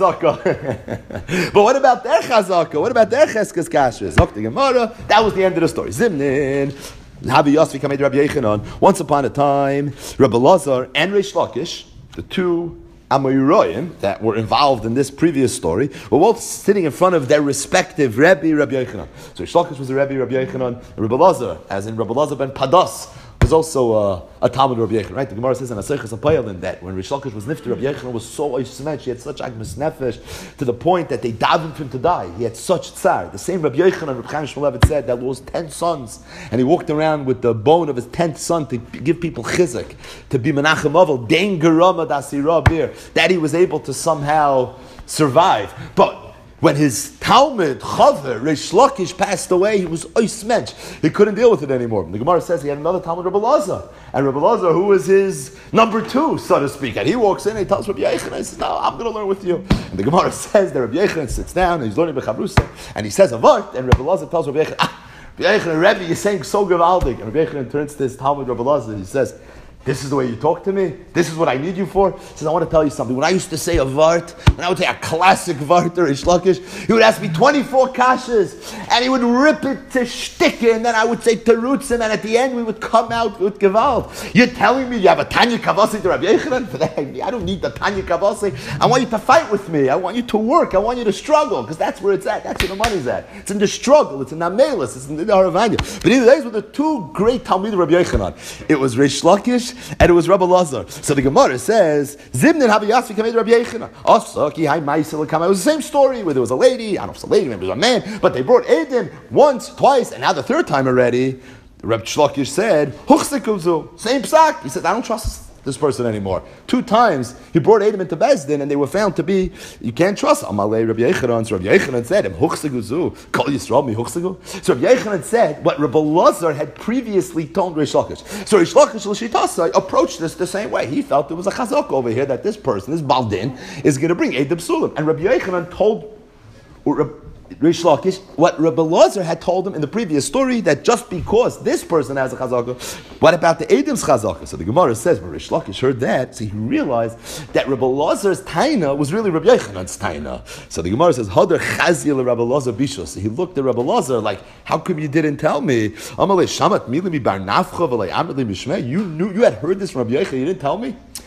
chazaka. But what about their chazaka? What about their cheskes kashrus? Hok the Gemara. That was the end of the story. Zimnin. Habi Yosvi kamed Rabbi Yechanan. Once upon a time, Rabbi Lazar and Reish Lakish, the two Amoyroyim that were involved in this previous story, were both sitting in front of their respective Rebbe, Rabbi Yechanan. So Reish Lakish was the Rebbe, Rabbi Yechanan, and Rabbi Lazar, as in Rabbi Lazar ben Padas, was also uh, a Talmud Rabbi Yechanan, right? The Gemara says in Aseiches HaPayalin that when Reish Lakish was nifter, Rabbi Yechanan was so oismet, he had such agmas nefesh, to the point that they davened for him to die. He had such tsar. The same Rabbi Yechanan, Rabbi Chaim Shmulevitz said, that lost ten sons, and he walked around with the bone of his tenth son to give people chizuk, to be Menachem Avel, Dein Gerama Dasira Bir, that he was able to somehow survive. But when his Talmud, Chaver, Reish Lakish passed away, he was oismench. He couldn't deal with it anymore. The Gemara says he had another Talmud, Rabbi Lazar. And Rabbi Lazar, who was his number two, so to speak. And he walks in and he tells Rabbi Yechanan, he says, no, I'm going to learn with you. And the Gemara says that Rabbi Yechanan sits down and he's learning Bechavrusa. And he says a vart, and Rabbi Lazar tells Rabbi Yechanan, ah, Rabbi Yechanan, Rebbe, you're saying so gewaldig. And Rabbi Yechanan turns to his Talmud, Rabbi Lazar, and he says, this is the way you talk to me? This is what I need you for? He says, I want to tell you something. When I used to say a vart, when I would say a classic vart or Reish Lakish, he would ask me twenty-four kashas, and he would rip it to shtick, and then I would say terutzim, and at the end we would come out with gewalt. You're telling me you have a Tanya Kavasi to Rabbi Yechanan? For that, I don't need the Tanya Kavasi. I want you to fight with me. I want you to work. I want you to struggle, because that's where it's at. That's where the money's at. It's in the struggle. It's in the Amelis. It's in the Haravanya. But either these were the two great Talmud of Rabbi Yechanan. It was Reish Lakish, and it was Rabbi Lazar. So the Gemara says, Zimnin Habi Yasvi Kamed Rabbi Yechanan. Also, Ki Hai Ma'aseh L'Kama. It was the same story where there was a lady, I don't know if it's a lady, maybe it was a man, but they brought Eidim once, twice, and now the third time already. Rabbi Shlokish said, Huchsikuzu. Same psak. He said, I don't trust this. this person anymore. Two times he brought Eidim into Bezdin and they were found to be, you can't trust Amalei Rabbi Yechanan. So Rabbi Yechanan said, Kol Yisrael mi huchsagu. So Rabbi Yechanan said what Rabbi Lazar had previously told Reish Lakish. So Reish Lakish l'shitasa approached this the same way. He felt there was a chazak over here that this person, this Baldin, is going to bring Eidim Sulim. And Rabbi Yechanan told Reish Lakish what Rabbi Lazar had told him in the previous story, that just because this person has a chazaka, what about the Eidim's chazaka? So the Gemara says, when Reish Lakish heard that, so he realized that Rabbi Lazar's taina was really Rabbi Yechanan's taina. So the Gemara says, Hadar chazil Rabbi Lazar bishos. So he looked at Rabbi Lazar like, how come you didn't tell me? Amalei shamat milimi bar nafcha v'lei amrli mishmei. You knew, you had heard this from Rabbi Yechanan, you didn't tell me?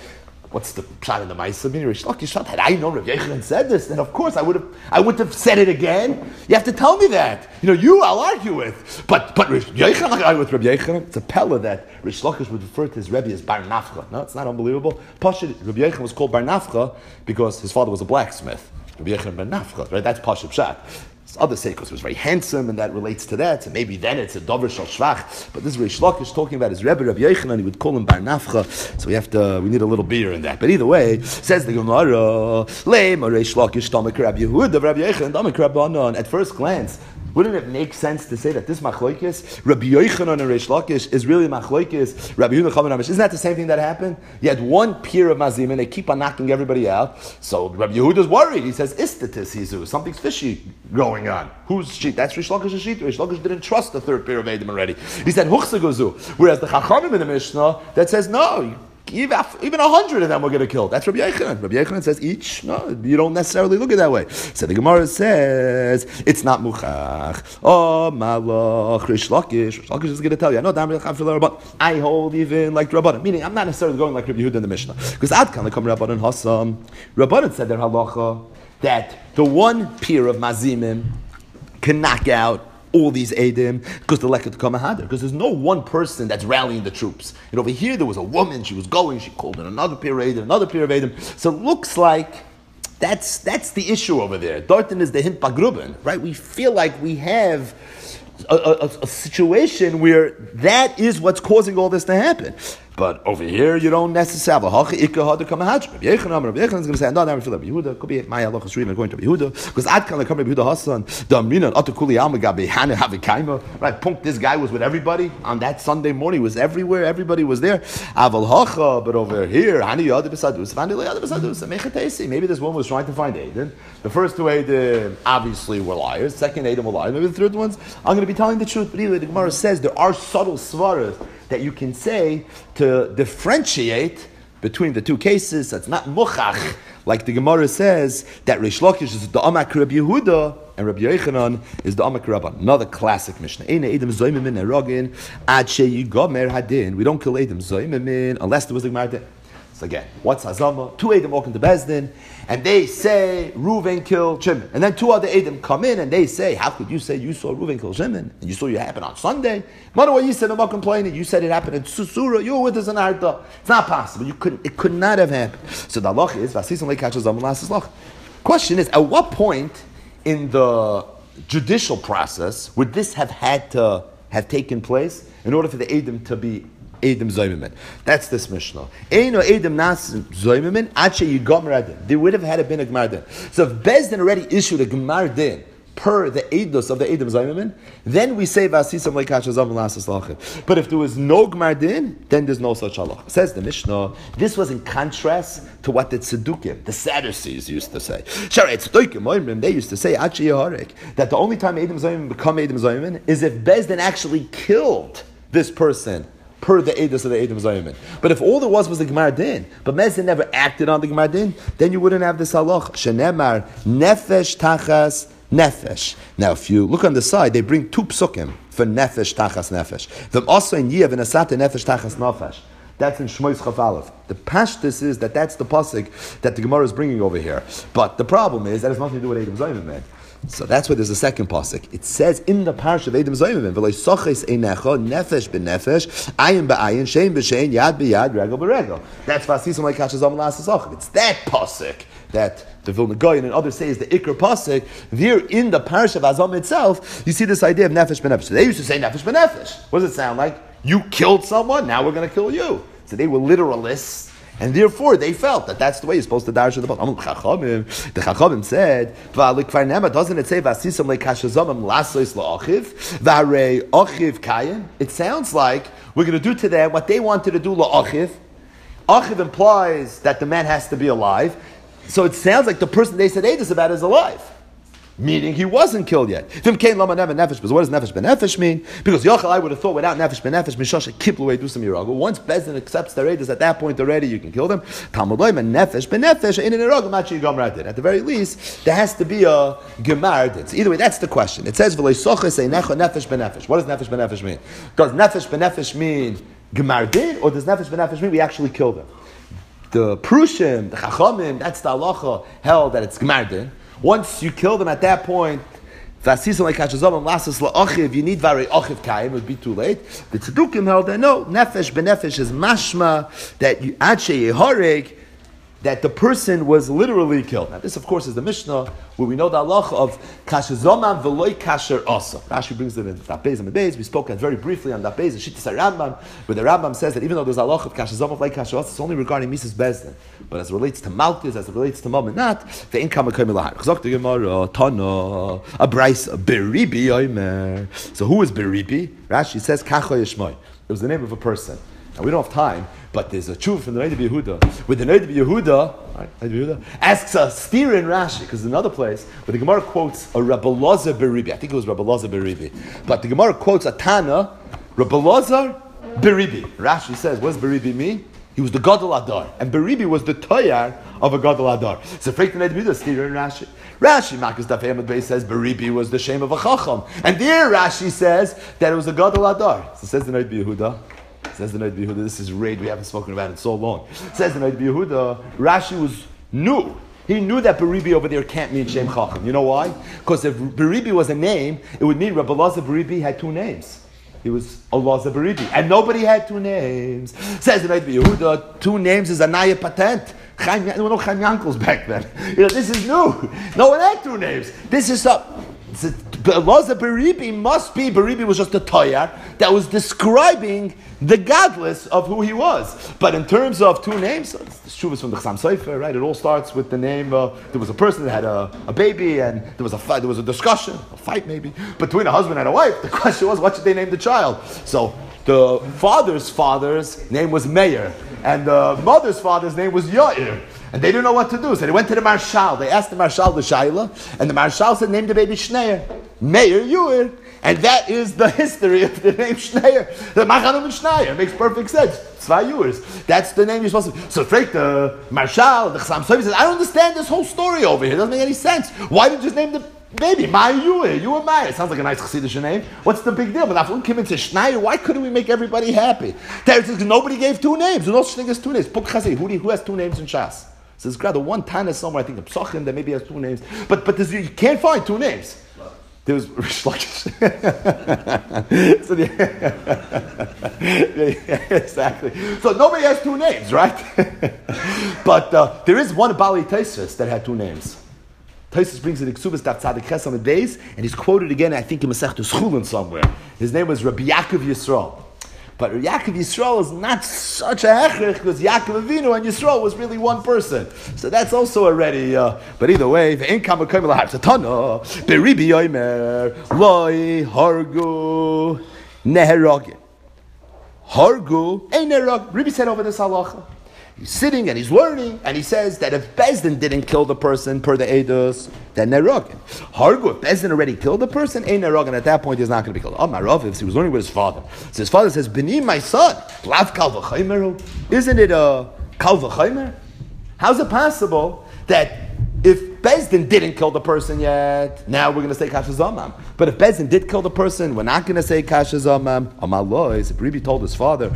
what's the pshat in the Ma'aseh? Rish Lakish thought, had I known Rabbi Yochanan said this, then of course I would have, I wouldn't have said it again. You have to tell me that. You know, you I'll argue with, but but Rish Yochanan, I'll argue with Rabbi Yochanan. It's a pella that Rish Lakish would refer to his Rebbe as Bar Nafcha. No, it's not unbelievable. Pashut, Rabbi Yochanan was called Bar Nafcha because his father was a blacksmith. Rabbi Yochanan Bar Nafcha, right? That's Pashut Pshat. Others say because he was very handsome, and that relates to that. So maybe then it's a dover shal shvach. But this is Rish Lakish talking about his Rebbe Rabbi Yochanan. He would call him Bar Nafcha. So we have to, we need a little beer in that. But either way, says the Gemara, Leim Rish Lakish Tamek Rabbi Yehuda Rabbi Yochanan Tamek Rabbi Anan. At first glance, wouldn't it make sense to say that this machlokes, Rabbi Yochanan and Rish Lakish, is really machlokes, Rabbi Yehuda Chaman Amish? Isn't that the same thing that happened? You had one peer of Mazim, and they keep on knocking everybody out. So Rabbi Yehuda's worried. He says, Istatis Hizu, something's fishy going on. Who's sheet? That's Rish Lakish's sheet. Rish Lakish didn't trust the third peer of Adam already. He said, Huchsagozu. Whereas the Chachamim in the Mishnah, that says, no, even a hundred of them were going to kill. That's Rabbi Yochanan. Rabbi Yochanan says each. No, you don't necessarily look at it that way. So the Gemara says it's not muchach. Oh, malach Rish Lakish. Rish Lakish is going to tell you. I know. I hold even like Rabbanan. Meaning, I'm not necessarily going like Rabbi Yehuda in the Mishnah because Ad can come Rabbanan Hassam. Rabbanan said their halacha that the one peer of Mazimim can knock out all these Edim, because the leket come hadar, because there's no one person that's rallying the troops. And over here there was a woman, she was going, she called in another peer of Edim, another peer of Edim. So it looks like that's that's the issue over there. Dorten is the hint bagruben, right? We feel like we have a, a, a situation where that is what's causing all this to happen. But over here, you don't necessarily have a hacha ikka come a hajj. Rabbi Yochanan, Rabbi Yochanan is going to say, "No, never feel Rabbi Yehuda. Could be my halacha reading according to Rabbi Yehuda, because Ad can come Rabbi Yehuda Hassan. The Amrina Atukuli Amagabi Hana Havikaima. Right, punk. This guy was with everybody on that Sunday morning. He was everywhere. Everybody was there. Aval hacha, but over here, Hani Yad Besadus, Vani Yad Besadus. Mechatesi. Maybe this woman was trying to find Aiden. The first two Aiden obviously were liars. Second Aiden were liars. Maybe the third ones. I'm going to be telling the truth. But anyway, the Gemara says there are subtle svaras that you can say to differentiate between the two cases. That's not muchach, like the Gemara says, that Rish Lakish is the Amak Rabbi Yehuda, and Rabbi Yochanan is the Amak Rabban. Another classic Mishnah. We don't kill Edom Zoymimin unless there was a Gemara din. So again, what's Hazama? Two Edom walk into Bezdin, and they say Reuven killed Shimon. And then two other Edom come in, and they say, how could you say you saw Reuven kill Shimon? And you saw it happen on Sunday? Mother, what you said, I'm not complaining. You said it happened in Susura. You were with us in Arda. It's not possible. You couldn't. It could not have happened. So the halach is, Vasisim leikachas zamalas lach. Question is, at what point in the judicial process would this have had to have taken place in order for the Edom to be Edom Zoymimin? That's this Mishnah. Eino Edom Nas Zoymimin Ache Yigom Radin. There would have had to been a Gemar Din. So if Bezdin already issued a Gemar Din per the Eidos of the Edom Zoymimin, then we say Vasisam Leikachas Zav Lasas Lachin. But if there was no Gemar Din, then there's no such halach. Says the Mishnah, this was in contrast to what the Tzedukim, the Sadducees, used to say. They used to say Ache Yeharek, that the only time Edom Zoymimin become Edom Zoymimin is if Bezdin actually killed this person per the Eidos of the Edom Zoymimin. But if all there was was the Gemar Din, but Bezdin never acted on the Gemar Din, then you wouldn't have this halach. Shenemar nefesh tachas nefesh. Now, if you look on the side, they bring two psukim for nefesh tachas nefesh. V'm also in yiv and asate nefesh tachas nefesh. That's in Shmois Chaf Aleph. The pashtus is that that's the pasuk that the Gemara is bringing over here. But the problem is that has nothing to do with Edom Zoymimin. So that's why there's a second pasuk. It says in the parsha of Edom Zoymimin, "V'lo soches einecha nefesh b'nefesh, ayin b'ayin, shein b'shein, yad b'yad, regel b'regel." That's vasisam like kachazam l'asasach. It's that pasuk that the Vilna Gaon and others say is the ikar pasuk. There in the parsha of Azam itself, you see this idea of nefesh b'nefesh. So they used to say nefesh b'nefesh. What does it sound like? You killed someone, now we're going to kill you. So they were literalists. And therefore, they felt that that's the way you're supposed to darish the bottom. The Chachamim said, doesn't it say, Vasisam lekashazamim lasois la'achiv, v'harei achiv kayin? It sounds like we're going to do to them what they wanted to do la'achiv. Achiv implies that the man has to be alive. So it sounds like the person they said Eidos about is alive. Meaning he wasn't killed yet. What does nefesh benefesh mean? Because Yochel, I would have thought without nefesh benefesh, mishasha kiplu do some yiragu. Once Bezdin accepts their Eidos, at that point already you can kill them. Talmud loy nefesh benefesh in an iragum machi yigam radin. At the very least, there has to be a gemar din. So either way, that's the question. It says v'lei soches einecha nefesh benefesh. What does nefesh benefesh mean? Does nefesh benefesh mean gemar din, or does nefesh benefesh mean we actually kill them? the Prushim, the Chachamim, that's the halacha, held that it's Gmardin. Once you kill them at that point, if you need Varei Achiv Kaim, it would be too late. The Tzedukim held that no, Nefesh Benefesh is mashma, that you Ache Yehareg, that the person was literally killed. Now this of course is the Mishnah, where we know the halacha of Kashazomam V'loi Kasher Asa. Rashi brings it in Daf Beis and Beis. We spoke very briefly on Daf Beis, the Shittas Rambam, where the Rambam says that even though there's a halacha of Kashazomam V'loi Kasher Asa, it's only regarding Mises Bezdin. But as it relates to Malchus, as it relates to Mom and Nat, the income of Kamilahar. Chazok the Gemara, Tana, a Bryce, Beribi Oimer. So who is Beribi? Rashi says Kacho Yishmoi. It was the name of a person. Now we don't have time, but there's a tshuva from the Noda B'Yehuda. With the Noda B'Yehuda, right, Yehuda asks a steer in Rashi, because there's another place where the Gemara quotes a Rabbi Lazar Beribi. I think it was Rabbi Lazar Beribi. But the Gemara quotes a Tana, Rabbi Lazar Beribi. Rashi says, what does Beribi mean? He was the Gadol Adar. And Beribi was the Toyar of a Gadol Adar. So Freik the Noda B'Yehuda, steer in Rashi. Rashi, Makas Daf Hamad Beis says Beribi was the shame of a Chacham. And there Rashi says that it was a Gadol Adar. So says the Noda B'Yehuda. Says the Noda B'Yehuda, this is raid, we haven't spoken about it so long. Says the Noda B'Yehuda, Rashi was knew. He knew that Beribi over there can't mean Shem Chacham. You know why? Because if Beribi was a name, it would mean Rabbi Lazar Beribi had two names. He was Elazar Beribi. And nobody had two names. Says the Noda B'Yehuda, two names is a naya patent. Chaim, there were no Chaim Yankels back then. You know, this is new. No one had two names. This is a... Elazar Beribi must be, Beribi was just a toyar that was describing the godless of who he was. But in terms of two names, this truth is from the Chassam Sofer, right? It all starts with the name, uh, there was a person that had a, a baby and there was a fight, there was a discussion, a fight maybe, between a husband and a wife. The question was, what should they name the child? So the father's father's name was Meir and the mother's father's name was Yair. And they didn't know what to do. So they went to the Marshal. They asked the Marshal the Shaila, and the Marshal said, name the baby Shneir. Meir Yuir. And that is the history of the name Shneir. The Machanum and Shneir. Makes perfect sense. Zwei Yuirs. That's the name you're supposed to... So Freik, the Marshal, the Chassam Sofer says, I don't understand this whole story over here. It doesn't make any sense. Why did you just name the baby Meir Yuir? Yuir Meir. Sounds like a nice Chassidish name. What's the big deal? But after one came into Shneir, why couldn't we make everybody happy? Because nobody gave two names. There's no such thing as two names. Puk Chassid. Who, who has two names in Shas? So there's got the one Tana somewhere, I think, a Psachim that maybe has two names. But but you can't find two names. There was Rish Lakish. So the, yeah, exactly. So nobody has two names, right? But uh, there is one Bali Taisus that had two names. Taisus brings it in Ksubas Daf Tzadik Ches on the days, and he's quoted again, I think, in Masechtas Chulin somewhere. His name was Rabbi Yaakov Yisrael. But Yaakov Yisrael is not such a hechrich because Yaakov Avinu and Yisrael was really one person. So that's also already. Uh, but either way, the income of Kamil Hatana, Beribi Yomer, Loi, Hargu, Neherogin. Hargu, ain't Neherog. Ribi said over this halacha. He's sitting and he's learning, and he says that if Bezdin didn't kill the person per the Eidos, then Nerogin. Hargu, if Bezdin already killed the person, ain't Nerogin. At that point, he's not going to be killed. Oh, my Rav, if he was learning with his father. So his father says, Beni, my son, Lav Kal V'chaymeru. Isn't it a Kal V'chaymer? How's it possible that if Bezdin didn't kill the person yet, now we're going to say Kasha Zomam. But if Bezdin did kill the person, we're not going to say Kasha Zomam. Amalois, if Ribi told his father,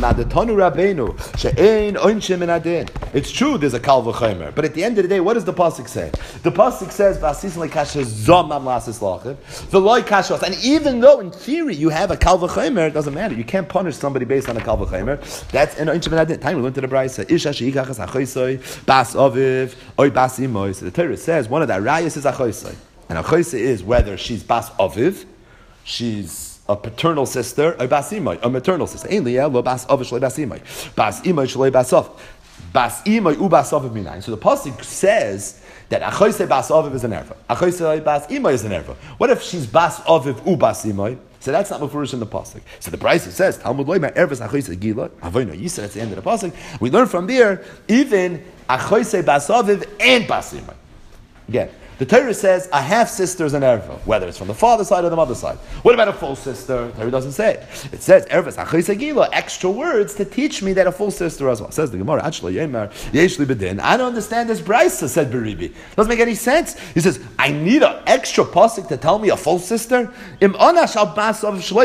it's true there's a Kal V'chaymer. But at the end of the day, what does the Pasuk say? The Pasuk says, Kasha Zomam Lasis Lachim. The Loi Kasha. And even though in theory you have a Kal V'chaymer, it doesn't matter. You can't punish somebody based on a Kal V'chaymer. That's in Oinshim Adin. Time we went to the Brisa. Isha Sheikachas Achoisoi, Bas Aviv, Oi Bas Imoy. So the Torah says one of the arayos is achoisai, and achoisai is whether she's bas aviv, she's a paternal sister, or bas imay, a maternal sister. Ein liyah lo bas aviv shlei bas imay, bas imay shlei bas aviv, bas imay u bas aviv minayin. So the pasuk says that achoisai bas aviv is an erva, achoisai bas imay is an erva. What if she's bas aviv u bas imay? So that's not mafurish in the pasuk. So the Brisa says Talmud loy ma ervas achoisai gila avoyno yisa. That's the end of the pasuk. We learn from there even achoisai bas aviv and bas imay. Again, the Torah says a half sister is an erva, whether it's from the father's side or the mother's side. What about a full sister? The Torah doesn't say it. It says ervas achoisai gila, extra words to teach me that a full sister as well. It says the Gemara, actually, Yemar yeshli bedin. I don't understand this Brisa, said Beribi. Doesn't make any sense. He says, I need an extra pasuk to tell me a full sister. Im ana shal bas of shloi bas.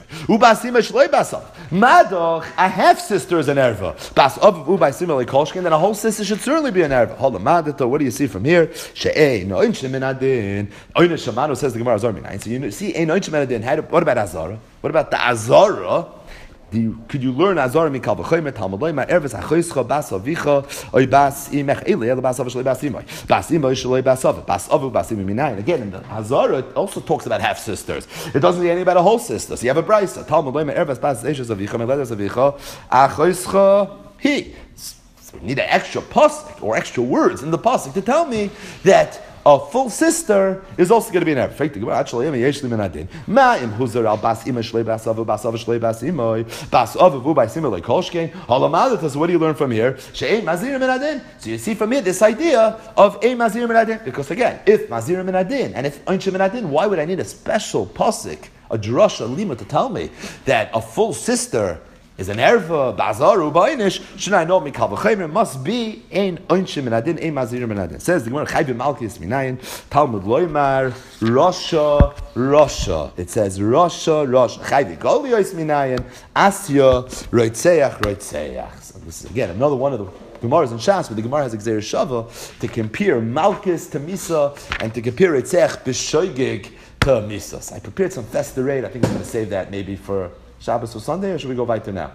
Ubas ima shloi basav. Madoch, a half sister is an erva. Bas of ubas ima lekolshkin, then a whole sister should certainly be an erva. Hold on, madata. What do you see from here? She'ei no inshim min adin. Oina shamano says the Gemara Azar minayin. So you see, ein inshim min adin. What about Azara? What about the Azara? Do you, could you learn Azara mi kalvachoymer Talmud loy ma erves achoyscha bas avicha oy bas imech ele ele bas avshlei bas imoy bas imoy shlei bas av bas avu bas imoy minayin. Again, in the Azara it also talks about half sisters. It doesn't say anything about a whole sister. So you have a brisa Talmud loy ma erves bas eishes avicha meledes avicha achoyscha he. So we need an extra pasuk or extra words in the pasuk to tell me that a full sister is also going to be an erva. Actually, I'm yeshli minadin. Ma im huzar al bas ima shlei bas avu bas avu shlei bas imoy bas avu vu bas imoy lekolshkein. Halamadat. So what do you learn from here? She'ein mazir minadin. So you see from here this idea of a mazir minadin. Because again, if mazir minadin and if einshe minadin, why would I need a special pasuk, a drasha lima to tell me that a full sister is an erva, bazaru, ba'inish, should I know mikal v'chaymer must be ein oinshim minadin, ein mazir minadin. Says the Gemara, chayvim malkis minayin, Talmud loymar, Rasha, Rasha. It says Rasha, Rasha. Chayvi goliois minayin, Asya, roitzeach, roitzeach. So this is again another one of the Gemaras in Shas, where the Gemara has Gzeir Shava to compare Malchus to Misa and to compare Roitzeach b'shoigig to Misa. So I prepared some festive. I think I'm going to save that maybe for Shabbos or Sunday, or should we go weiter now?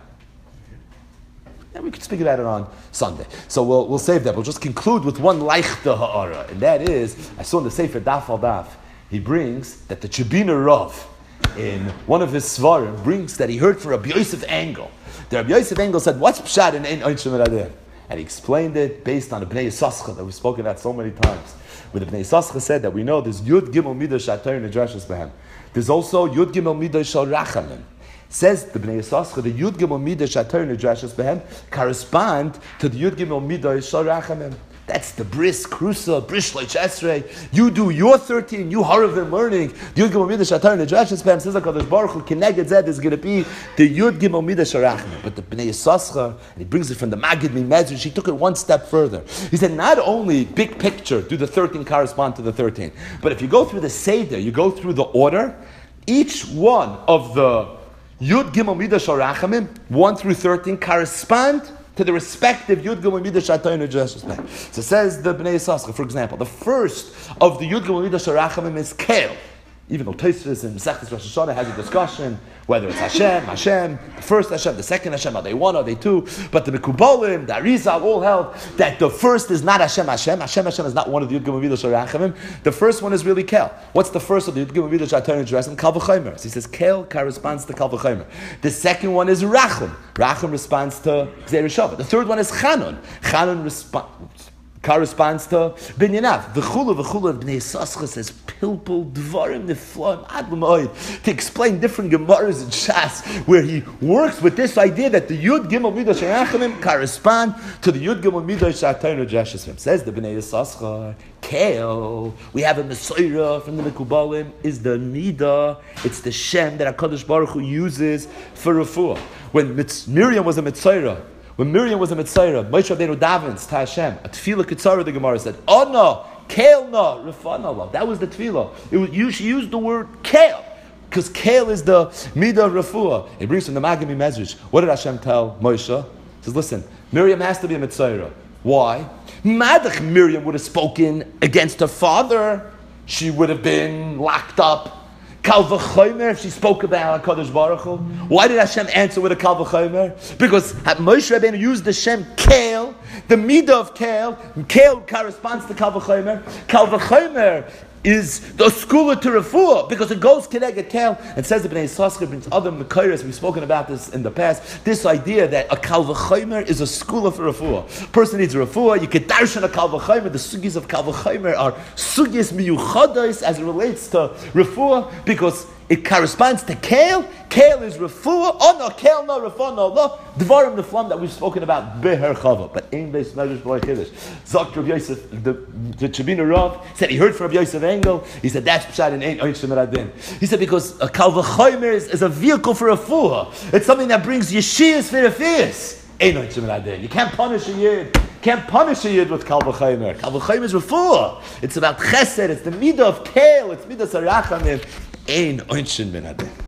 Yeah, we could speak about it on Sunday. So we'll we'll save that. We'll just conclude with one leichte ha'ara, and that is, I saw in the Sefer Daf al Daf, he brings that the Chibina Rav, in one of his svarim, brings that he heard from Rabbi Yosef Engel. The Rabbi Yosef Engel said, what's pshat in Ein Oinshim Radeh? And he explained it based on the Bnei Yisascha that we've spoken about so many times. Where the Bnei Yisascha said that we know there's Yud Gimel Midah Shatayr Nedrashas Behem. There's also Yud Gimel Midah Shal Rachamim. Says the Bnei Yisascha, the Yud Gimel Midah Shatayr Nedrashas Behem correspond to the Yud Gimel Midah Shal Rachamim. That's the bris, krusa, brish like esrei. You do your thirteen, you haravim learning. The Yud Gimel Midah Shatayr Nedrashas Behem says HaKadosh Baruch Hu Keneged Zed is going to be the Yud Gimel Midah Shal Rachamim. But the Bnei Yisascha, and he brings it from the Magid Mimedrash, he took it one step further. He said not only big picture do the thirteen correspond to the thirteen, but if you go through the Seder, you go through the order, each one of the Yud Gimel Midah Shal Rachamim, one through thirteen, correspond to the respective Yud Gimel Midah Shatayr Nedrashas Behem. So says the Bnei Yisascha, for example, the first of the Yud Gimel Midah Shal Rachamim is Kel. Even though Tosfos and Masechtas Rosh Hashanah has a discussion whether it's Hashem, Hashem, the first Hashem, the second Hashem, are they one, are they two? But the Mekubalim, the Arizal, all held that the first is not Hashem, Hashem. Hashem, Hashem is not one of the Yud Gimel Midah Shal Rachamim. The first one is really Kel. What's the first of the Yud Gimel Midah Shatayr Nedrashas Behem? Kal v'chomer. So he says Kel corresponds to Kal v'chomer. The second one is Rachum. Rachum responds to Gzeir Shava. The third one is Chanun. Chanun responds. Corresponds to Binyanav. V'chulu v'chulu Bnei Yisascha says pilpul dvarim niflaim ad l'ma'od to explain different gemaras in Shas where he works with this idea that the Yud Gimel Midah Shal Rachamim correspond to the Yud Gimel Midah Shatayr Nedrashas Behem. Says the Bnei Yisascha, Kel, we have a Messiah from the Mekubalim, is the Midah, it's the Shem that HaKadosh Baruch Hu uses for refuah. When Mitz, Miriam was a Mitzayra, When Miriam was a Mitzayra, Moshe Rabbeinu davens to Hashem. A tefillah kitzara, the Gemara said, "Oh no, kale no, refana." That was the tefillah. It was, you she used the word kale because kale is the midah refuah. It brings from the Magid Mimedrash. What did Hashem tell Moshe? He says, "Listen, Miriam has to be a Mitzayra. Why? Madach Miriam would have spoken against her father. She would have been locked up." Kal v'chomer, if she spoke about HaKadosh Baruch Hu. Why did Hashem answer with a Kal v'chomer? Because Moshe Rabbeinu used the Shem Kale, the midah of Kale. Kale corresponds to Kal v'chomer. Kal v'chomer is the skula to refuah because it goes keneged Kale. And says the Bnei Yisascha brings other mekayros. We've spoken about this in the past. This idea that a Kal v'chomer is a skula for refuah. Person needs a refuah. You can darshan a Kal v'chomer. The sugis of Kal v'chomer are sugis miyuchados as it relates to refuah because it corresponds to Kale. Kale is refuah. Oh no, Kale no refuah no lo. Dvarim neflam that we've spoken about beher chava. But ein beis medrash b'lei chiddush. Zok Rabbi Yosef, the, the Chibina Rav said he heard from Rabbi Yosef Engel. He said that's pshat in ein oinshim radin. He said because a kal v'chomer is, is a vehicle for refuah. It's something that brings yeshiyas for refuahs. Ein oinshim radin. You can't punish a yid. Can't punish a yid with kal v'chomer. Kal v'chomer is refuah. It's about chesed. It's the midah of kale. It's midah sarachamim. Ein oinshim radin.